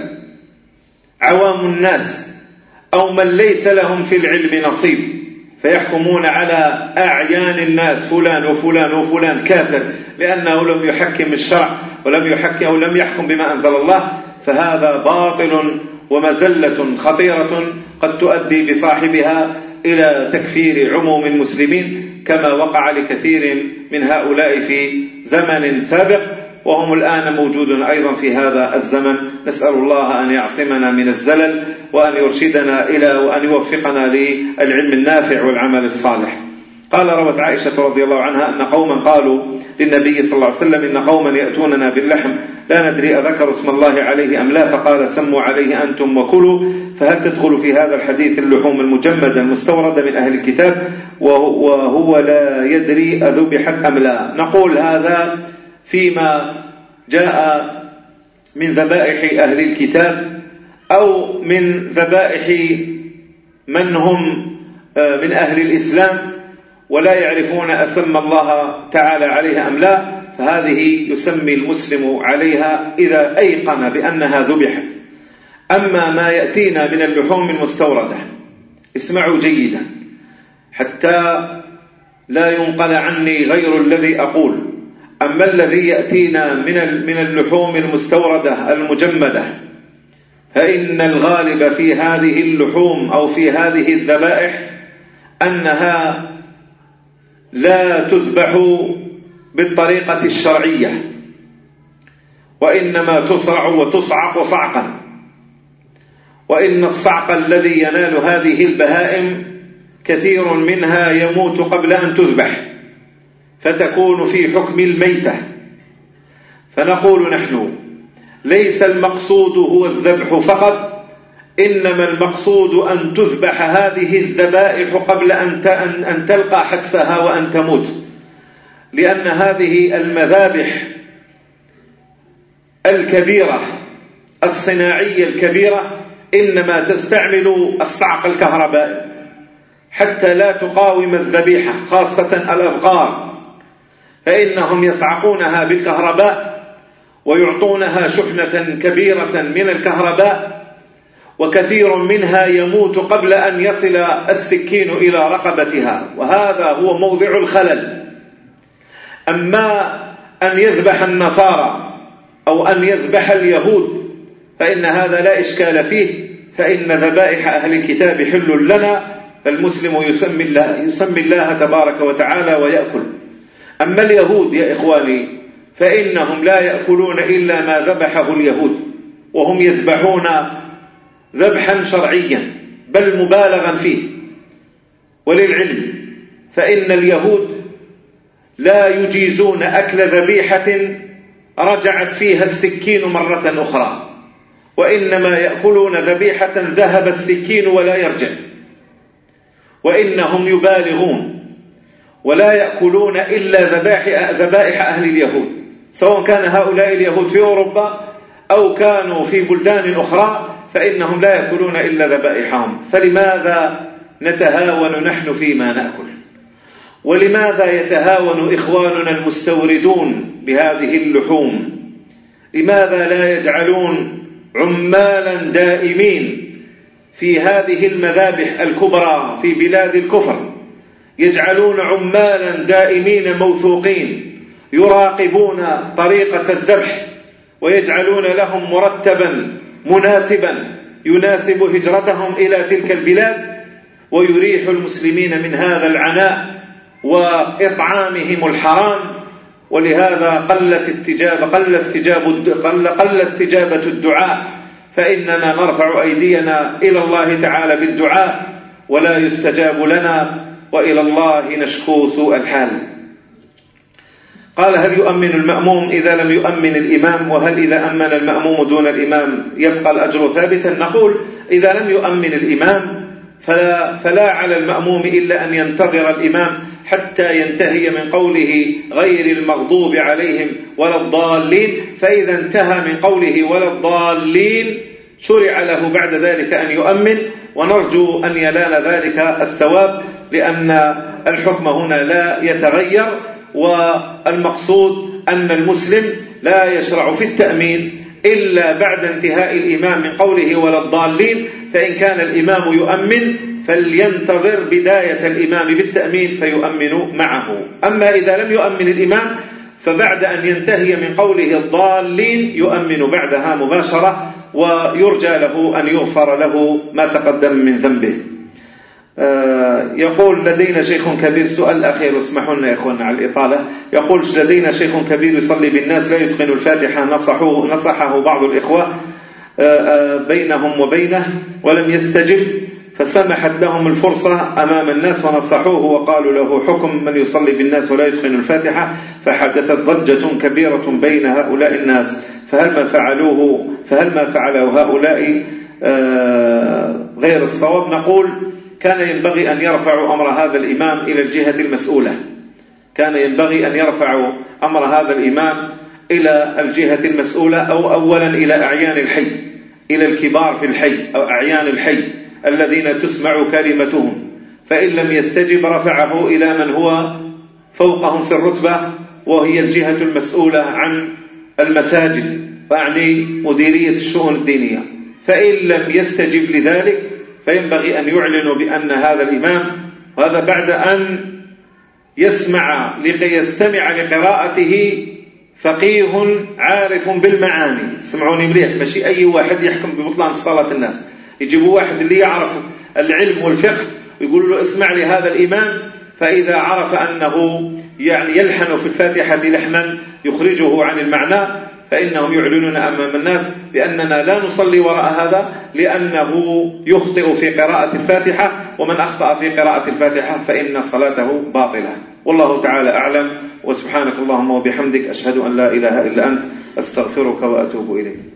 عوام الناس أو من ليس لهم في العلم نصيب فيحكمون على أعيان الناس فلان وفلان وفلان كافر لأنه لم يحكم الشرع ولم يحكم بما أنزل الله، فهذا باطل ومزلة خطيرة قد تؤدي بصاحبها إلى تكفير عموم المسلمين، كما وقع لكثير من هؤلاء في زمن سابق، وهم الآن موجودون أيضا في هذا الزمن. نسأل الله أن يعصمنا من الزلل وأن يرشدنا وأن يوفقنا للعلم النافع والعمل الصالح. قال: روت عائشة رضي الله عنها أن قوما قالوا للنبي صلى الله عليه وسلم: إن قوما يأتوننا باللحم لا ندري أذكر اسم الله عليه أم لا، فقال: سموا عليه أنتم وكلوا. فهل تدخل في هذا الحديث اللحوم المجمدة المستوردة من أهل الكتاب وهو لا يدري أذبحت أم لا؟ نقول هذا فيما جاء من ذبائح أهل الكتاب أو من ذبائح من هم من أهل الإسلام ولا يعرفون أسمى الله تعالى عليها أم لا، فهذه يسمي المسلم عليها إذا أيقن بأنها ذبحت. أما ما يأتينا من اللحوم المستوردة، اسمعوا جيدا حتى لا ينقل عني غير الذي أقول. أما الذي يأتينا من اللحوم المستوردة المجمدة، فإن الغالب في هذه اللحوم أو في هذه الذبائح أنها لا تذبح بالطريقة الشرعية، وإنما تصرع وتصعق صعقا، وإن الصعق الذي ينال هذه البهائم كثير منها يموت قبل أن تذبح فتكون في حكم الميتة. فنقول نحن: ليس المقصود هو الذبح فقط، إنما المقصود أن تذبح هذه الذبائح قبل أن تلقى حتفها وأن تموت، لأن هذه المذابح الكبيرة الصناعية الكبيرة إنما تستعمل الصعق الكهربائي حتى لا تقاوم الذبيحة، خاصة الأبقار، فإنهم يصعقونها بالكهرباء ويعطونها شحنة كبيرة من الكهرباء، وكثير منها يموت قبل أن يصل السكين إلى رقبتها، وهذا هو موضع الخلل. أما أن يذبح النصارى أو أن يذبح اليهود فإن هذا لا إشكال فيه، فإن ذبائح أهل الكتاب حل لنا، فالمسلم يسمي الله تبارك وتعالى ويأكل. أما اليهود يا إخواني فإنهم لا يأكلون إلا ما ذبحه اليهود، وهم يذبحون ذبحا شرعيا بل مبالغا فيه. وللعلم فإن اليهود لا يجيزون أكل ذبيحة رجعت فيها السكين مرة أخرى، وإنما يأكلون ذبيحة ذهب السكين ولا يرجع، وإنهم يبالغون ولا يأكلون إلا ذبائح أهل اليهود، سواء كان هؤلاء اليهود في أوروبا أو كانوا في بلدان أخرى، فإنهم لا يأكلون إلا ذبائحهم. فلماذا نتهاون نحن فيما نأكل؟ ولماذا يتهاون إخواننا المستوردون بهذه اللحوم؟ لماذا لا يجعلون عمالا دائمين في هذه المذابح الكبرى في بلاد الكفر، يجعلون عمالا دائمين موثوقين يراقبون طريقة الذبح، ويجعلون لهم مرتبا مناسبا يناسب هجرتهم إلى تلك البلاد، ويريح المسلمين من هذا العناء وإطعامهم الحرام. ولهذا قل استجابة الدعاء، فإننا نرفع أيدينا إلى الله تعالى بالدعاء ولا يستجاب لنا، وإلى الله نشكو سوء الحال. قال: هل يؤمن المأموم إذا لم يؤمن الإمام؟ وهل إذا أمن المأموم دون الإمام يبقى الأجر ثابتا؟ نقول: إذا لم يؤمن الإمام فلا على المأموم إلا أن ينتظر الإمام حتى ينتهي من قوله غير المغضوب عليهم ولا الضالين، فإذا انتهى من قوله ولا الضالين شرع له بعد ذلك أن يؤمن، ونرجو أن ينال ذلك الثواب، لأن الحكم هنا لا يتغير، والمقصود أن المسلم لا يشرع في التأمين إلا بعد انتهاء الإمام من قوله ولا الضالين. فإن كان الإمام يؤمن فلينتظر بداية الإمام بالتأمين فيؤمن معه. أما إذا لم يؤمن الإمام فبعد أن ينتهي من قوله الضالين يؤمن بعدها مباشرة، ويرجى له أن يغفر له ما تقدم من ذنبه. يقول: لدينا شيخ كبير. سؤال أخير، اسمحوا لنا يا إخواننا على الإطالة. يقول: لدينا شيخ كبير يصلي بالناس لا يتقن الفاتحة، نصحه بعض الإخوة بينهم وبينه ولم يستجب، فسمحت لهم الفرصة أمام الناس ونصحوه وقالوا له حكم من يصلي بالناس ولا يتقن الفاتحة، فحدثت ضجة كبيرة بين هؤلاء الناس، فهل ما فعله هؤلاء غير الصواب؟ نقول: كان ينبغي أن يرفعوا أمر هذا الإمام إلى الجهة المسؤولة، كان ينبغي أن يرفعوا أمر هذا الإمام إلى الجهة المسؤولة، أو أولا إلى أعيان الحي، إلى الكبار في الحي أو أعيان الحي الذين تسمع كلمتهم، فإن لم يستجب رفعه إلى من هو فوقهم في الرتبة، وهي الجهة المسؤولة عن المساجد، يعني مديرية الشؤون الدينية. فإن لم يستجب لذلك فينبغي أن يعلنوا بأن هذا الإمام، وهذا بعد أن يستمع لقراءته فقيه عارف بالمعاني. اسمعوني مليح، ماشي أي واحد يحكم ببطلان صلاة الناس، يجيبوا واحد اللي يعرف العلم والفقه ويقول له اسمع لهذا الإمام، فإذا عرف أنه يعني يلحن في الفاتحة لحنا يخرجه عن المعنى فإنهم يعلنون أمام الناس بأننا لا نصلي وراء هذا، لأنه يخطئ في قراءة الفاتحة، ومن أخطأ في قراءة الفاتحة فإن صلاته باطلة. والله تعالى أعلم، وسبحانك اللهم وبحمدك أشهد أن لا إله إلا أنت أستغفرك وأتوب إليك.